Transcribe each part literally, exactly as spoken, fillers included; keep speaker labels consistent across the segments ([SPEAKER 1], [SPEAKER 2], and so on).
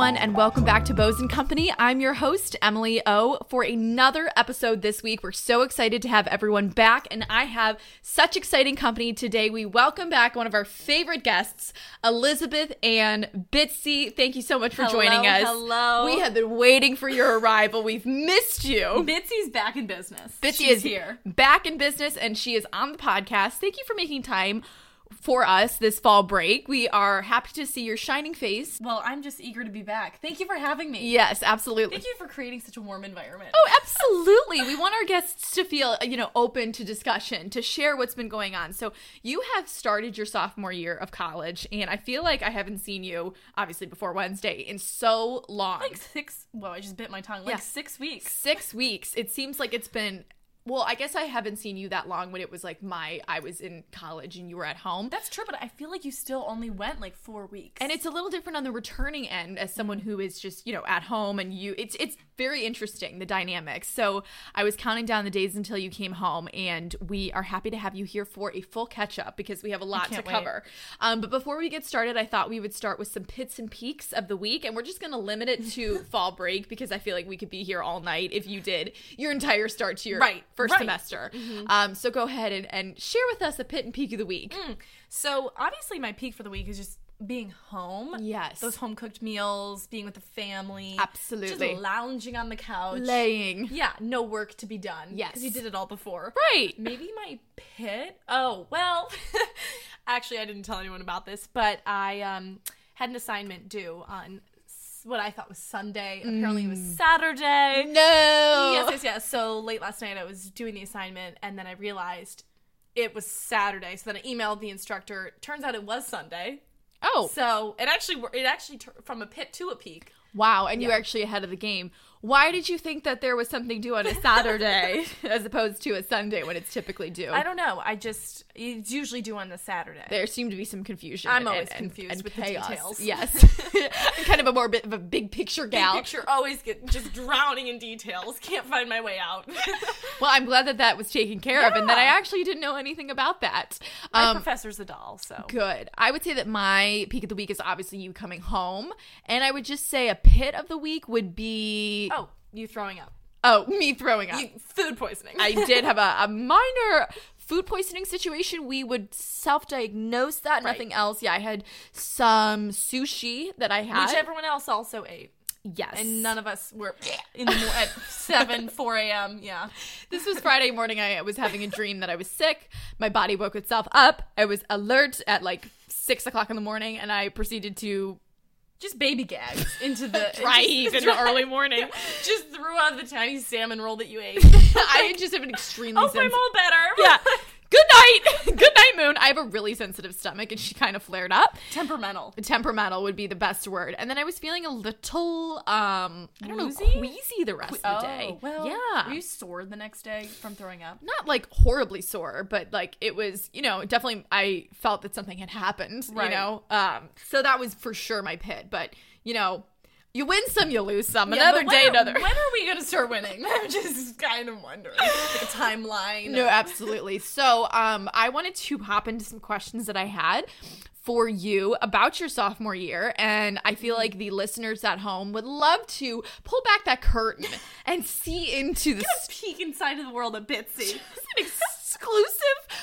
[SPEAKER 1] everyone, and welcome back to Bows and Company. I'm your host, Emily O, for another episode this week. We're so excited to have everyone back, and I have such exciting company today. We welcome back one of our favorite guests, Elizabeth Ann Bitsy. Thank you so much for
[SPEAKER 2] hello,
[SPEAKER 1] joining us.
[SPEAKER 2] Hello.
[SPEAKER 1] We have been waiting for your arrival. We've missed you.
[SPEAKER 2] Bitsy's back in business.
[SPEAKER 1] Bitsy
[SPEAKER 2] She's
[SPEAKER 1] is
[SPEAKER 2] here.
[SPEAKER 1] back in business, and she is on the podcast. Thank you for making time for us this fall break. We are happy to see your shining face.
[SPEAKER 2] Well, I'm just eager to be back. Thank you for having me.
[SPEAKER 1] Yes, absolutely.
[SPEAKER 2] Thank you for creating such a warm environment.
[SPEAKER 1] Oh, absolutely. We want our guests to feel, you know, open to discussion, to share what's been going on. So you have started your sophomore year of college, and I feel like I haven't seen you, obviously before Wednesday, in so long.
[SPEAKER 2] Like six, well, I just bit my tongue. Like
[SPEAKER 1] Yeah.
[SPEAKER 2] six weeks.
[SPEAKER 1] Six weeks. It seems like it's been... Well, I guess I haven't seen you that long when it was like my, I was in college and you were at home.
[SPEAKER 2] That's true, but I feel like you still only went like four weeks.
[SPEAKER 1] And it's a little different on the returning end as someone who is just, you know, at home and you, it's it's very interesting, the dynamics. So I was counting down the days until you came home, and we are happy to have you here for a full catch up because we have a lot to cover. Um, but before we get started, I thought we would start with some pits and peaks of the week, and we're just going to limit it to fall break because I feel like we could be here all night if you did your entire start to your
[SPEAKER 2] right.
[SPEAKER 1] first
[SPEAKER 2] right.
[SPEAKER 1] semester.
[SPEAKER 2] Mm-hmm.
[SPEAKER 1] Um, so go ahead and, and share with us a pit and peak of the week.
[SPEAKER 2] Mm. So obviously my peak for the week is just being home.
[SPEAKER 1] Yes.
[SPEAKER 2] Those home cooked meals, being with the family.
[SPEAKER 1] Absolutely.
[SPEAKER 2] Just lounging on the couch.
[SPEAKER 1] Laying.
[SPEAKER 2] Yeah, no work to be done.
[SPEAKER 1] Yes.
[SPEAKER 2] Because you did it all before.
[SPEAKER 1] Right.
[SPEAKER 2] Maybe my pit? Oh, well, actually I didn't tell anyone about this, but I um had an assignment due on what I thought was Sunday. Mm. Apparently it was Saturday.
[SPEAKER 1] No.
[SPEAKER 2] Yes, yes, yes. So late last night I was doing the assignment, and then I realized it was Saturday. So then I emailed the instructor. Turns out it was Sunday.
[SPEAKER 1] Oh.
[SPEAKER 2] So it actually, it actually t- from a pit to a peak.
[SPEAKER 1] Wow, and
[SPEAKER 2] Yeah.
[SPEAKER 1] you're actually ahead of the game. Why did you think that there was something due on a Saturday as opposed to a Sunday when it's typically due?
[SPEAKER 2] I don't know. I just, it's usually due on the Saturday.
[SPEAKER 1] There seemed to be some confusion.
[SPEAKER 2] I'm
[SPEAKER 1] and,
[SPEAKER 2] always
[SPEAKER 1] and,
[SPEAKER 2] confused
[SPEAKER 1] and
[SPEAKER 2] with
[SPEAKER 1] chaos.
[SPEAKER 2] the details.
[SPEAKER 1] Yes. I'm kind of a more bit of a big picture gal.
[SPEAKER 2] Big picture, always get just drowning in details. Can't find my way out.
[SPEAKER 1] Well, I'm glad that that was taken care of and that I
[SPEAKER 2] Yeah.
[SPEAKER 1] actually didn't know anything about that.
[SPEAKER 2] My
[SPEAKER 1] Um,
[SPEAKER 2] professor's a doll, so.
[SPEAKER 1] Good. I would say that my peak of the week is obviously you coming home. And I would just say a pit of the week would be...
[SPEAKER 2] Oh, you throwing up.
[SPEAKER 1] Oh, me throwing up.
[SPEAKER 2] You, food poisoning.
[SPEAKER 1] I did have a, a minor food poisoning situation. We would self-diagnose that,
[SPEAKER 2] Right.
[SPEAKER 1] nothing else. Yeah, I had some sushi that I had.
[SPEAKER 2] Which everyone else also ate.
[SPEAKER 1] Yes.
[SPEAKER 2] And none of us were in the mo- at seven, four a.m. Yeah.
[SPEAKER 1] This was Friday morning. I was having a dream that I was sick. My body woke itself up. I was alert at like six o'clock in the morning, and I proceeded to...
[SPEAKER 2] Just baby gags into the
[SPEAKER 1] Right,
[SPEAKER 2] just-
[SPEAKER 1] in the early morning.
[SPEAKER 2] Just threw out the tiny salmon roll that you ate.
[SPEAKER 1] I just have an extremely
[SPEAKER 2] Oh, I'm
[SPEAKER 1] sensitive...
[SPEAKER 2] all better.
[SPEAKER 1] Yeah. Good night. Good night, Moon. I have a really sensitive stomach, and she kind of flared up.
[SPEAKER 2] Temperamental.
[SPEAKER 1] Temperamental would be the best word. And then I was feeling a little, um, I don't
[SPEAKER 2] Woozy?
[SPEAKER 1] know, queasy the rest
[SPEAKER 2] Oh,
[SPEAKER 1] of the day.
[SPEAKER 2] well,
[SPEAKER 1] yeah.
[SPEAKER 2] were you sore the next day from throwing up?
[SPEAKER 1] Not like horribly sore, but like it was, you know, definitely I felt that something had happened,
[SPEAKER 2] Right.
[SPEAKER 1] you know? Um, so that was for sure my pit. But, you know, you win some, you lose some.
[SPEAKER 2] Yeah,
[SPEAKER 1] Another
[SPEAKER 2] but
[SPEAKER 1] day,
[SPEAKER 2] when are,
[SPEAKER 1] another.
[SPEAKER 2] When are we going to start winning? I'm just kind of wondering. Like a timeline.
[SPEAKER 1] No, absolutely. So um, I wanted to hop into some questions that I had for you about your sophomore year, and I feel like the listeners at home would love to pull back that curtain and see into the
[SPEAKER 2] Get a peek inside of the world of Bitsy.
[SPEAKER 1] exclusive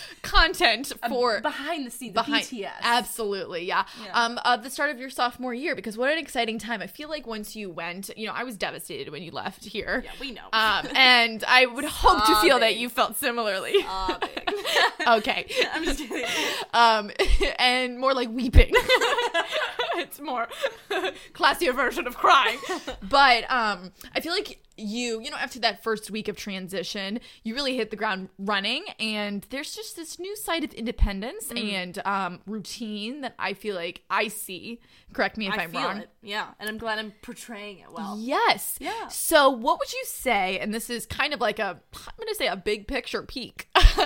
[SPEAKER 1] content for
[SPEAKER 2] Behind the scenes,
[SPEAKER 1] behind.
[SPEAKER 2] the B T S.
[SPEAKER 1] Absolutely, yeah.
[SPEAKER 2] Yeah.
[SPEAKER 1] Um, of the start of your sophomore year, because what an exciting time. I feel like once you went, you know, I was devastated when you left here.
[SPEAKER 2] Yeah, we know.
[SPEAKER 1] Um, and I would hope to feel that
[SPEAKER 2] Sobbing.
[SPEAKER 1] you felt similarly.
[SPEAKER 2] Sobbing.
[SPEAKER 1] Okay.
[SPEAKER 2] I'm just kidding.
[SPEAKER 1] Um, and more like weeping. It's more classier version of crying. But um, I feel like you, you know, after that first week of transition, you really hit the ground running, and there's just this new side of independence
[SPEAKER 2] Mm.
[SPEAKER 1] and um, routine that I feel like I see. Correct me if
[SPEAKER 2] I
[SPEAKER 1] I'm
[SPEAKER 2] feel
[SPEAKER 1] wrong.
[SPEAKER 2] it. Yeah, and I'm glad I'm portraying it well.
[SPEAKER 1] Yes.
[SPEAKER 2] Yeah.
[SPEAKER 1] So what would you say, and this is kind of like a, I'm going to say a big picture peak.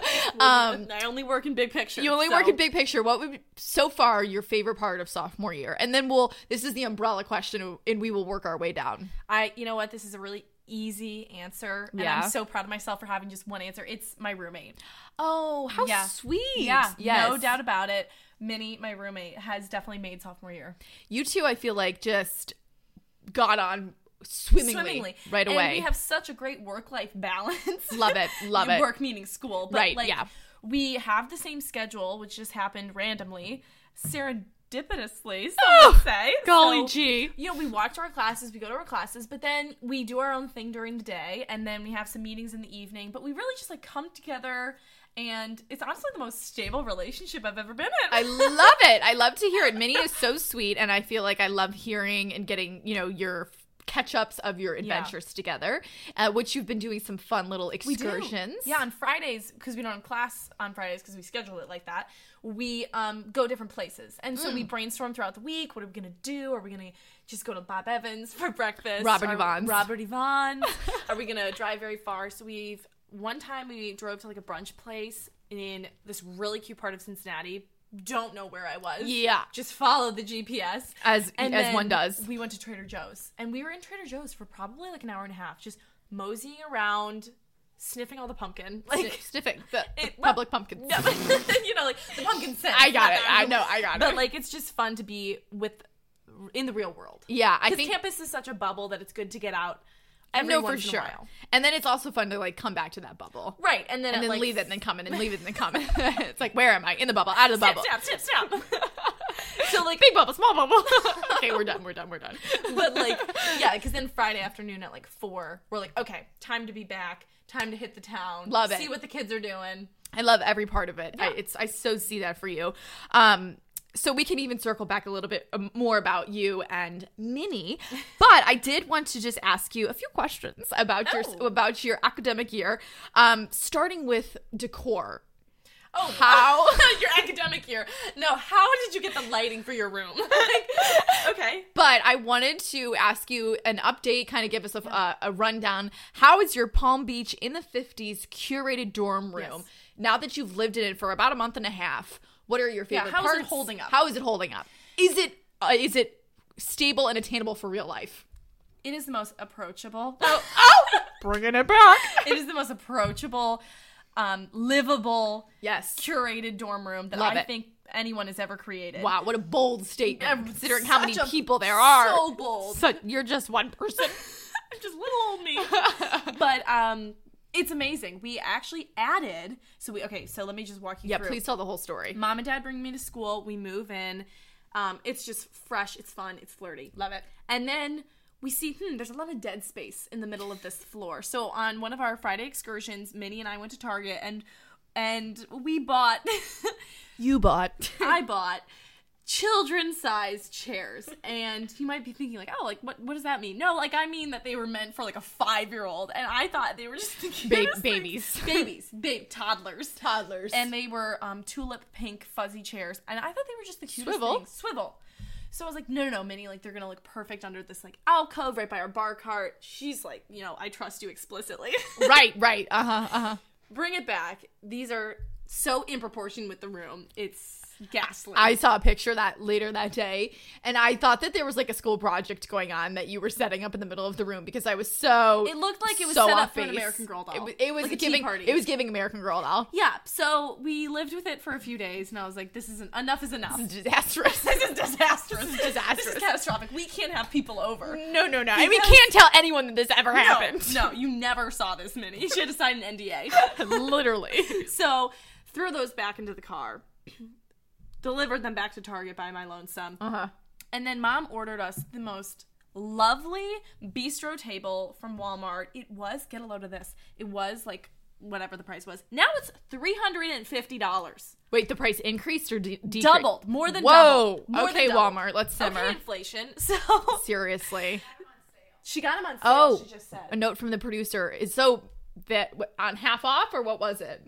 [SPEAKER 1] um,
[SPEAKER 2] I only work in big picture.
[SPEAKER 1] you only
[SPEAKER 2] so-
[SPEAKER 1] work in big picture. What would be, so far, your favorite part of sophomore year? And then we'll, this is the umbrella question, and we will work our way down.
[SPEAKER 2] I, you know what? This is a really easy answer, and
[SPEAKER 1] Yeah.
[SPEAKER 2] I'm so proud of myself for having just one answer. It's my roommate.
[SPEAKER 1] Oh, how
[SPEAKER 2] Yeah.
[SPEAKER 1] sweet.
[SPEAKER 2] Yeah,
[SPEAKER 1] Yes.
[SPEAKER 2] no doubt about it. Minnie, my roommate, has definitely made sophomore year.
[SPEAKER 1] You two, I feel like, just got on swimmingly,
[SPEAKER 2] swimmingly.
[SPEAKER 1] right away.
[SPEAKER 2] And we have such a great work-life balance.
[SPEAKER 1] Love it. Love it.
[SPEAKER 2] Work meaning school. But
[SPEAKER 1] right,
[SPEAKER 2] like,
[SPEAKER 1] yeah.
[SPEAKER 2] we have the same schedule, which just happened randomly, serendipitously, some
[SPEAKER 1] Oh,
[SPEAKER 2] would say.
[SPEAKER 1] golly
[SPEAKER 2] So,
[SPEAKER 1] gee.
[SPEAKER 2] you know, we walk to our classes, we go to our classes, but then we do our own thing during the day, and then we have some meetings in the evening, but we really just, like, come together, and it's honestly the most stable relationship I've ever been in.
[SPEAKER 1] I love it. I love to hear it. Minnie is so sweet, and I feel like I love hearing and getting, you know, your catch-ups of your adventures yeah. together, uh, which you've been doing some fun little excursions.
[SPEAKER 2] Yeah, on Fridays, because we don't have class on Fridays because we schedule it like that, we um, go different places. And so mm. we brainstorm throughout the week. What are we going to do? Are we going to just go to Bob Evans for breakfast?
[SPEAKER 1] Robert
[SPEAKER 2] Are,
[SPEAKER 1] Yvonne's.
[SPEAKER 2] Robert Yvonne's. Are we going to drive very far? So we've, one time we drove to like a brunch place in this really cute part of Cincinnati. Don't know where I was.
[SPEAKER 1] Yeah.
[SPEAKER 2] Just follow the G P S.
[SPEAKER 1] As
[SPEAKER 2] and
[SPEAKER 1] as one does.
[SPEAKER 2] We went to Trader Joe's. And we were in Trader Joe's for probably like an hour and a half, just moseying around, sniffing all the pumpkin. Like
[SPEAKER 1] Sniff, sniffing the, the
[SPEAKER 2] it, well,
[SPEAKER 1] public pumpkin.
[SPEAKER 2] No, you know, like the pumpkin scent.
[SPEAKER 1] I got it. I know. I got it.
[SPEAKER 2] But like, it's just fun to be with in the real world.
[SPEAKER 1] Yeah, I
[SPEAKER 2] Because
[SPEAKER 1] think
[SPEAKER 2] campus is such a bubble that it's good to get out. Every
[SPEAKER 1] no,
[SPEAKER 2] once
[SPEAKER 1] for
[SPEAKER 2] in
[SPEAKER 1] sure.
[SPEAKER 2] A while.
[SPEAKER 1] And then it's also fun to like come back to that bubble.
[SPEAKER 2] Right. And then,
[SPEAKER 1] and
[SPEAKER 2] it,
[SPEAKER 1] then
[SPEAKER 2] like,
[SPEAKER 1] leave it and then come in and leave it and then come in. It's like, where am I? In the bubble, out of the bubble.
[SPEAKER 2] Snap, snap, snap, snap. So like
[SPEAKER 1] big bubble, small bubble. Okay, we're done. We're done. We're done.
[SPEAKER 2] But like, yeah, because then Friday afternoon at like four, we're like, okay, time to be back. Time to hit the town.
[SPEAKER 1] Love it.
[SPEAKER 2] See what the kids are doing.
[SPEAKER 1] I love every part of it.
[SPEAKER 2] Yeah.
[SPEAKER 1] I, it's I so see that for you. Um, so we can even circle back a little bit more about you and Minnie, but I did want to just ask you a few questions about
[SPEAKER 2] Oh.
[SPEAKER 1] your about your academic year, um, starting with decor.
[SPEAKER 2] Oh,
[SPEAKER 1] How?
[SPEAKER 2] your academic year. No, how did you get the lighting for your room? Like, okay.
[SPEAKER 1] But I wanted to ask you an update, kind of give us a, uh, a rundown. How is your Palm Beach in the fifties curated dorm room?
[SPEAKER 2] Yes.
[SPEAKER 1] Now that you've lived in it for about a month and a half, what are your favorite
[SPEAKER 2] how is
[SPEAKER 1] parts?
[SPEAKER 2] it holding up?
[SPEAKER 1] How is it holding up? Is it uh, is it stable and attainable for real life?
[SPEAKER 2] It is the most approachable.
[SPEAKER 1] Oh, oh! Bringing it back.
[SPEAKER 2] It is the most approachable, um, livable,
[SPEAKER 1] Yes.
[SPEAKER 2] curated dorm room that
[SPEAKER 1] Love
[SPEAKER 2] I
[SPEAKER 1] it.
[SPEAKER 2] think anyone has ever created.
[SPEAKER 1] Wow, what a bold statement,
[SPEAKER 2] Um,
[SPEAKER 1] considering how many
[SPEAKER 2] such a-
[SPEAKER 1] people there are.
[SPEAKER 2] So bold.
[SPEAKER 1] So you're just one person.
[SPEAKER 2] I'm just little old me. But um, it's amazing. We actually added. So we okay. So let me just walk you
[SPEAKER 1] Yeah,
[SPEAKER 2] through.
[SPEAKER 1] please tell the whole story.
[SPEAKER 2] Mom and Dad bring me to school. We move in. Um, it's just fresh. It's fun. It's flirty.
[SPEAKER 1] Love it.
[SPEAKER 2] And then we see, hmm, there's a lot of dead space in the middle of this floor. So on one of our Friday excursions, Minnie and I went to Target and and we bought.
[SPEAKER 1] You bought.
[SPEAKER 2] I bought children-sized chairs, and you might be thinking like, oh, like what? What does that mean? No, like I mean that they were meant for like a five-year-old, and I thought they were just the
[SPEAKER 1] Ba-
[SPEAKER 2] cutest
[SPEAKER 1] babies.
[SPEAKER 2] things. babies, babe, toddlers,
[SPEAKER 1] Toddlers.
[SPEAKER 2] and they were um, tulip pink fuzzy chairs, and I thought they were just the cutest
[SPEAKER 1] Swivel.
[SPEAKER 2] things. Swivel. So I was like, no, no, no, Minnie, like they're gonna look perfect under this like alcove right by our bar cart. She's like, you know, I trust you explicitly.
[SPEAKER 1] right, right. Uh-huh, uh-huh.
[SPEAKER 2] Bring it back. These are so in proportion with the room. It's ghastly.
[SPEAKER 1] I saw a picture that later that day, and I thought that there was like a school project going on that you were setting up in the middle of the room because I was so
[SPEAKER 2] It looked like it was
[SPEAKER 1] so
[SPEAKER 2] set
[SPEAKER 1] off
[SPEAKER 2] up for an
[SPEAKER 1] base.
[SPEAKER 2] American Girl doll.
[SPEAKER 1] It was, it was
[SPEAKER 2] Like a tea
[SPEAKER 1] giving
[SPEAKER 2] party.
[SPEAKER 1] it was giving American Girl doll.
[SPEAKER 2] Yeah, so we lived with it for a few days, and I was like, this isn't enough is enough.
[SPEAKER 1] This is disastrous.
[SPEAKER 2] This is disastrous.
[SPEAKER 1] This is disastrous.
[SPEAKER 2] This is catastrophic. We can't have people over.
[SPEAKER 1] No, no, no. And we
[SPEAKER 2] Because-
[SPEAKER 1] can't tell anyone that this ever
[SPEAKER 2] No,
[SPEAKER 1] happened.
[SPEAKER 2] no, you never saw this, Minnie. She had to sign an N D A.
[SPEAKER 1] Literally.
[SPEAKER 2] So, threw those back into the car, delivered them back to Target by my lonesome,
[SPEAKER 1] Uh-huh.
[SPEAKER 2] and then Mom ordered us the most lovely bistro table from Walmart. It was, get a load of this, it was like whatever the price was. Now it's three hundred fifty dollars.
[SPEAKER 1] Wait, the price increased or de- decreased?
[SPEAKER 2] Doubled. More than
[SPEAKER 1] Whoa.
[SPEAKER 2] doubled. More
[SPEAKER 1] Okay,
[SPEAKER 2] than doubled.
[SPEAKER 1] Walmart, let's simmer.
[SPEAKER 2] Okay, inflation. So
[SPEAKER 1] Seriously.
[SPEAKER 2] she got them on sale,
[SPEAKER 1] Oh,
[SPEAKER 2] she just said.
[SPEAKER 1] a note from the producer is so that on half off or what was it?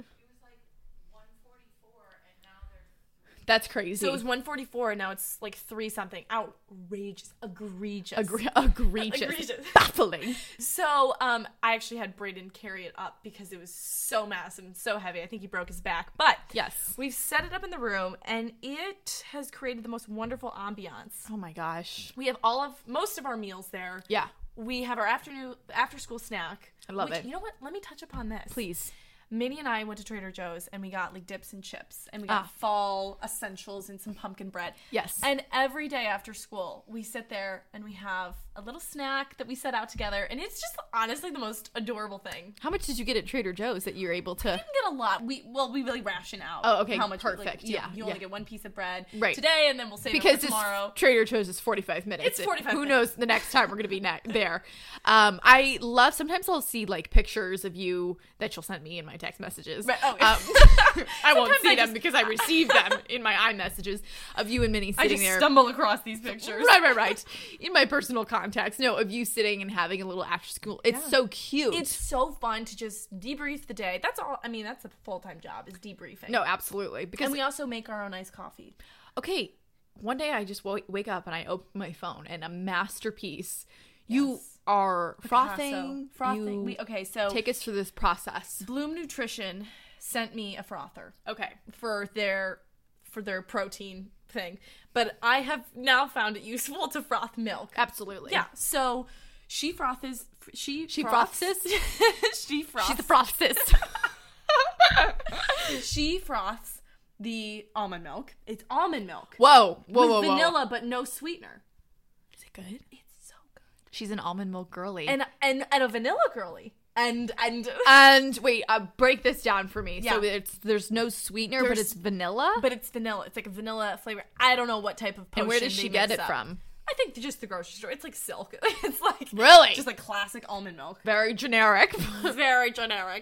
[SPEAKER 1] That's crazy.
[SPEAKER 2] So it was one forty-four and now it's like three something. Outrageous. Egregious.
[SPEAKER 1] Egre- egregious.
[SPEAKER 2] Egregious.
[SPEAKER 1] Baffling.
[SPEAKER 2] So um, I actually had Brayden carry it up because it was so massive and so heavy. I think he broke his back. But
[SPEAKER 1] Yes.
[SPEAKER 2] we've set it up in the room and it has created the most wonderful ambiance.
[SPEAKER 1] Oh my gosh.
[SPEAKER 2] We have all of, most of our meals there.
[SPEAKER 1] Yeah.
[SPEAKER 2] We have our afternoon, after school snack.
[SPEAKER 1] I love
[SPEAKER 2] which,
[SPEAKER 1] it.
[SPEAKER 2] You know what? Let me touch upon this.
[SPEAKER 1] Please.
[SPEAKER 2] Minnie and I went to Trader Joe's and we got like dips and chips and we got
[SPEAKER 1] Ah.
[SPEAKER 2] fall essentials and some pumpkin bread.
[SPEAKER 1] Yes.
[SPEAKER 2] And every day after school, we sit there and we have a little snack that we set out together, and it's just honestly the most adorable thing.
[SPEAKER 1] How much did you get at Trader Joe's that you're able to?
[SPEAKER 2] You can get a lot. We well, we really ration out.
[SPEAKER 1] Oh, okay,
[SPEAKER 2] How much? we,
[SPEAKER 1] perfect.
[SPEAKER 2] Like, you,
[SPEAKER 1] Yeah,
[SPEAKER 2] you only
[SPEAKER 1] yeah.
[SPEAKER 2] get one piece of bread
[SPEAKER 1] Right.
[SPEAKER 2] today, and then we'll save
[SPEAKER 1] Because
[SPEAKER 2] it for
[SPEAKER 1] it's,
[SPEAKER 2] tomorrow.
[SPEAKER 1] Trader Joe's is forty-five minutes.
[SPEAKER 2] It's forty-five
[SPEAKER 1] Who
[SPEAKER 2] minutes.
[SPEAKER 1] knows the next time we're going to be ne- there. Um, I love, sometimes I'll see like pictures of you that you'll send me in my text messages.
[SPEAKER 2] Right, oh,
[SPEAKER 1] Um, I won't
[SPEAKER 2] Sometimes
[SPEAKER 1] see
[SPEAKER 2] I
[SPEAKER 1] them
[SPEAKER 2] just-
[SPEAKER 1] because I receive them in my iMessages of you and Minnie
[SPEAKER 2] I
[SPEAKER 1] sitting
[SPEAKER 2] just
[SPEAKER 1] there.
[SPEAKER 2] stumble across these pictures.
[SPEAKER 1] Right, right, right. In my personal contacts. No, of you sitting and having a little after school. It's
[SPEAKER 2] Yeah.
[SPEAKER 1] so cute.
[SPEAKER 2] It's so fun to just debrief the day. That's all. I mean, that's a full time job is debriefing.
[SPEAKER 1] no, absolutely. Because
[SPEAKER 2] and we also make our own iced coffee.
[SPEAKER 1] okay, one day I just w- wake up and I open my phone and a masterpiece. You
[SPEAKER 2] Yes.
[SPEAKER 1] are frothing.
[SPEAKER 2] Picasso. Frothing.
[SPEAKER 1] You
[SPEAKER 2] We, okay, so
[SPEAKER 1] take us through this process.
[SPEAKER 2] Bloom Nutrition sent me a frother
[SPEAKER 1] Okay.
[SPEAKER 2] for their for their protein thing, but I have now found it useful to froth milk.
[SPEAKER 1] Absolutely.
[SPEAKER 2] Yeah. So she frothes. She
[SPEAKER 1] She
[SPEAKER 2] froths.
[SPEAKER 1] froths?
[SPEAKER 2] she froths.
[SPEAKER 1] She's the frothist.
[SPEAKER 2] She froths the almond milk. It's almond milk.
[SPEAKER 1] Whoa. Whoa,
[SPEAKER 2] with
[SPEAKER 1] whoa, whoa.
[SPEAKER 2] vanilla, but no sweetener.
[SPEAKER 1] Is it good?
[SPEAKER 2] It's so good.
[SPEAKER 1] She's an almond milk girly.
[SPEAKER 2] And and and a vanilla girly. And and
[SPEAKER 1] And wait, uh, break this down for me. So
[SPEAKER 2] Yeah.
[SPEAKER 1] it's there's no sweetener, but
[SPEAKER 2] There's-
[SPEAKER 1] it's vanilla.
[SPEAKER 2] but it's vanilla. It's like a vanilla flavor. I don't know what type of potion
[SPEAKER 1] and where does
[SPEAKER 2] they
[SPEAKER 1] she get
[SPEAKER 2] mix
[SPEAKER 1] it
[SPEAKER 2] up.
[SPEAKER 1] from?
[SPEAKER 2] I think just the grocery store. It's like silk. It's like
[SPEAKER 1] Really?
[SPEAKER 2] just like classic almond milk.
[SPEAKER 1] Very generic.
[SPEAKER 2] Very generic.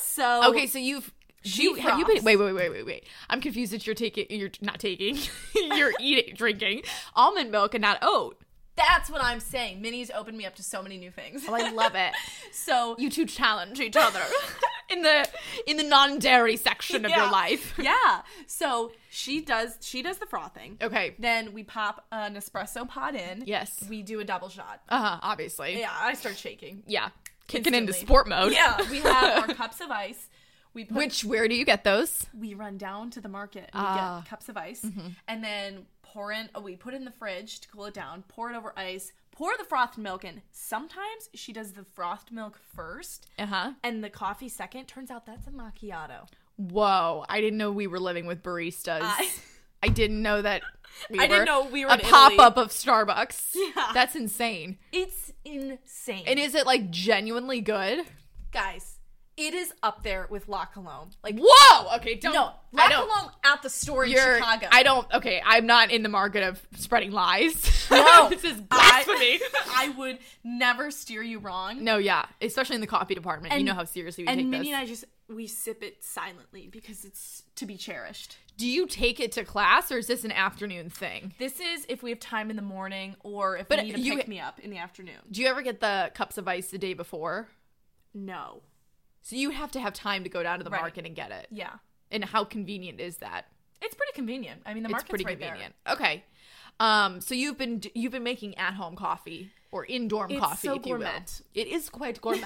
[SPEAKER 2] So
[SPEAKER 1] Okay, so you've
[SPEAKER 2] She
[SPEAKER 1] you, have you been
[SPEAKER 2] froths.
[SPEAKER 1] wait wait wait wait wait. I'm confused that you're taking you're not taking you're eating drinking almond milk and not oat.
[SPEAKER 2] that's what I'm saying. Minnie's opened me up to so many new things.
[SPEAKER 1] Oh, I love it.
[SPEAKER 2] So
[SPEAKER 1] You two challenge each other in the in the non-dairy section of your
[SPEAKER 2] Yeah.
[SPEAKER 1] life.
[SPEAKER 2] yeah. So she does she does the frothing.
[SPEAKER 1] Okay.
[SPEAKER 2] Then we pop an espresso pod in.
[SPEAKER 1] Yes.
[SPEAKER 2] We do a double shot.
[SPEAKER 1] Uh-huh, obviously.
[SPEAKER 2] Yeah, I start shaking.
[SPEAKER 1] Yeah. Kicking into
[SPEAKER 2] Instantly.
[SPEAKER 1] sport mode.
[SPEAKER 2] Yeah, we have our cups of ice. We put,
[SPEAKER 1] Which where do you get those?
[SPEAKER 2] we run down to the market and we
[SPEAKER 1] Ah.
[SPEAKER 2] get cups of ice and then pour in. Oh, we put it in the fridge to cool it down. Pour it over ice. Pour the frothed milk in. Sometimes she does the frothed milk first
[SPEAKER 1] Uh-huh.
[SPEAKER 2] and the coffee second. Turns out that's a macchiato.
[SPEAKER 1] Whoa, I didn't know we were living with baristas. I,
[SPEAKER 2] I-
[SPEAKER 1] didn't know that we
[SPEAKER 2] I
[SPEAKER 1] were
[SPEAKER 2] didn't know we were
[SPEAKER 1] a
[SPEAKER 2] in Italy.
[SPEAKER 1] pop-up of Starbucks.
[SPEAKER 2] Yeah.
[SPEAKER 1] That's insane.
[SPEAKER 2] It's insane.
[SPEAKER 1] And is it like genuinely good?
[SPEAKER 2] Guys, it is up there with La Colombe. Like
[SPEAKER 1] Whoa! Okay, don't
[SPEAKER 2] no, La
[SPEAKER 1] I don't
[SPEAKER 2] Colombe at the store in
[SPEAKER 1] you're
[SPEAKER 2] Chicago.
[SPEAKER 1] I don't okay, I'm not in the market of spreading lies.
[SPEAKER 2] No,
[SPEAKER 1] this is
[SPEAKER 2] I-
[SPEAKER 1] blasphemy.
[SPEAKER 2] I would never steer you wrong.
[SPEAKER 1] No, yeah, especially in the coffee department. you
[SPEAKER 2] And-
[SPEAKER 1] know how seriously we
[SPEAKER 2] and
[SPEAKER 1] take
[SPEAKER 2] Minnie
[SPEAKER 1] this.
[SPEAKER 2] and I just we sip it silently because it's to be cherished.
[SPEAKER 1] Do you take it to class or is this an afternoon thing?
[SPEAKER 2] This is if we have time in the morning or if
[SPEAKER 1] But
[SPEAKER 2] we need to
[SPEAKER 1] you-
[SPEAKER 2] pick me up in the afternoon.
[SPEAKER 1] Do you ever get the cups of ice the day before?
[SPEAKER 2] No.
[SPEAKER 1] So you have to have time to go down to the
[SPEAKER 2] Right.
[SPEAKER 1] market and get it.
[SPEAKER 2] Yeah.
[SPEAKER 1] And how convenient is that?
[SPEAKER 2] It's pretty convenient. I mean, the
[SPEAKER 1] It's
[SPEAKER 2] market's
[SPEAKER 1] pretty
[SPEAKER 2] right
[SPEAKER 1] convenient. Okay. Um, so you've been you've been making at home coffee or in dorm
[SPEAKER 2] It's
[SPEAKER 1] coffee,
[SPEAKER 2] so
[SPEAKER 1] if you will.
[SPEAKER 2] gourmet.
[SPEAKER 1] It is quite gourmet.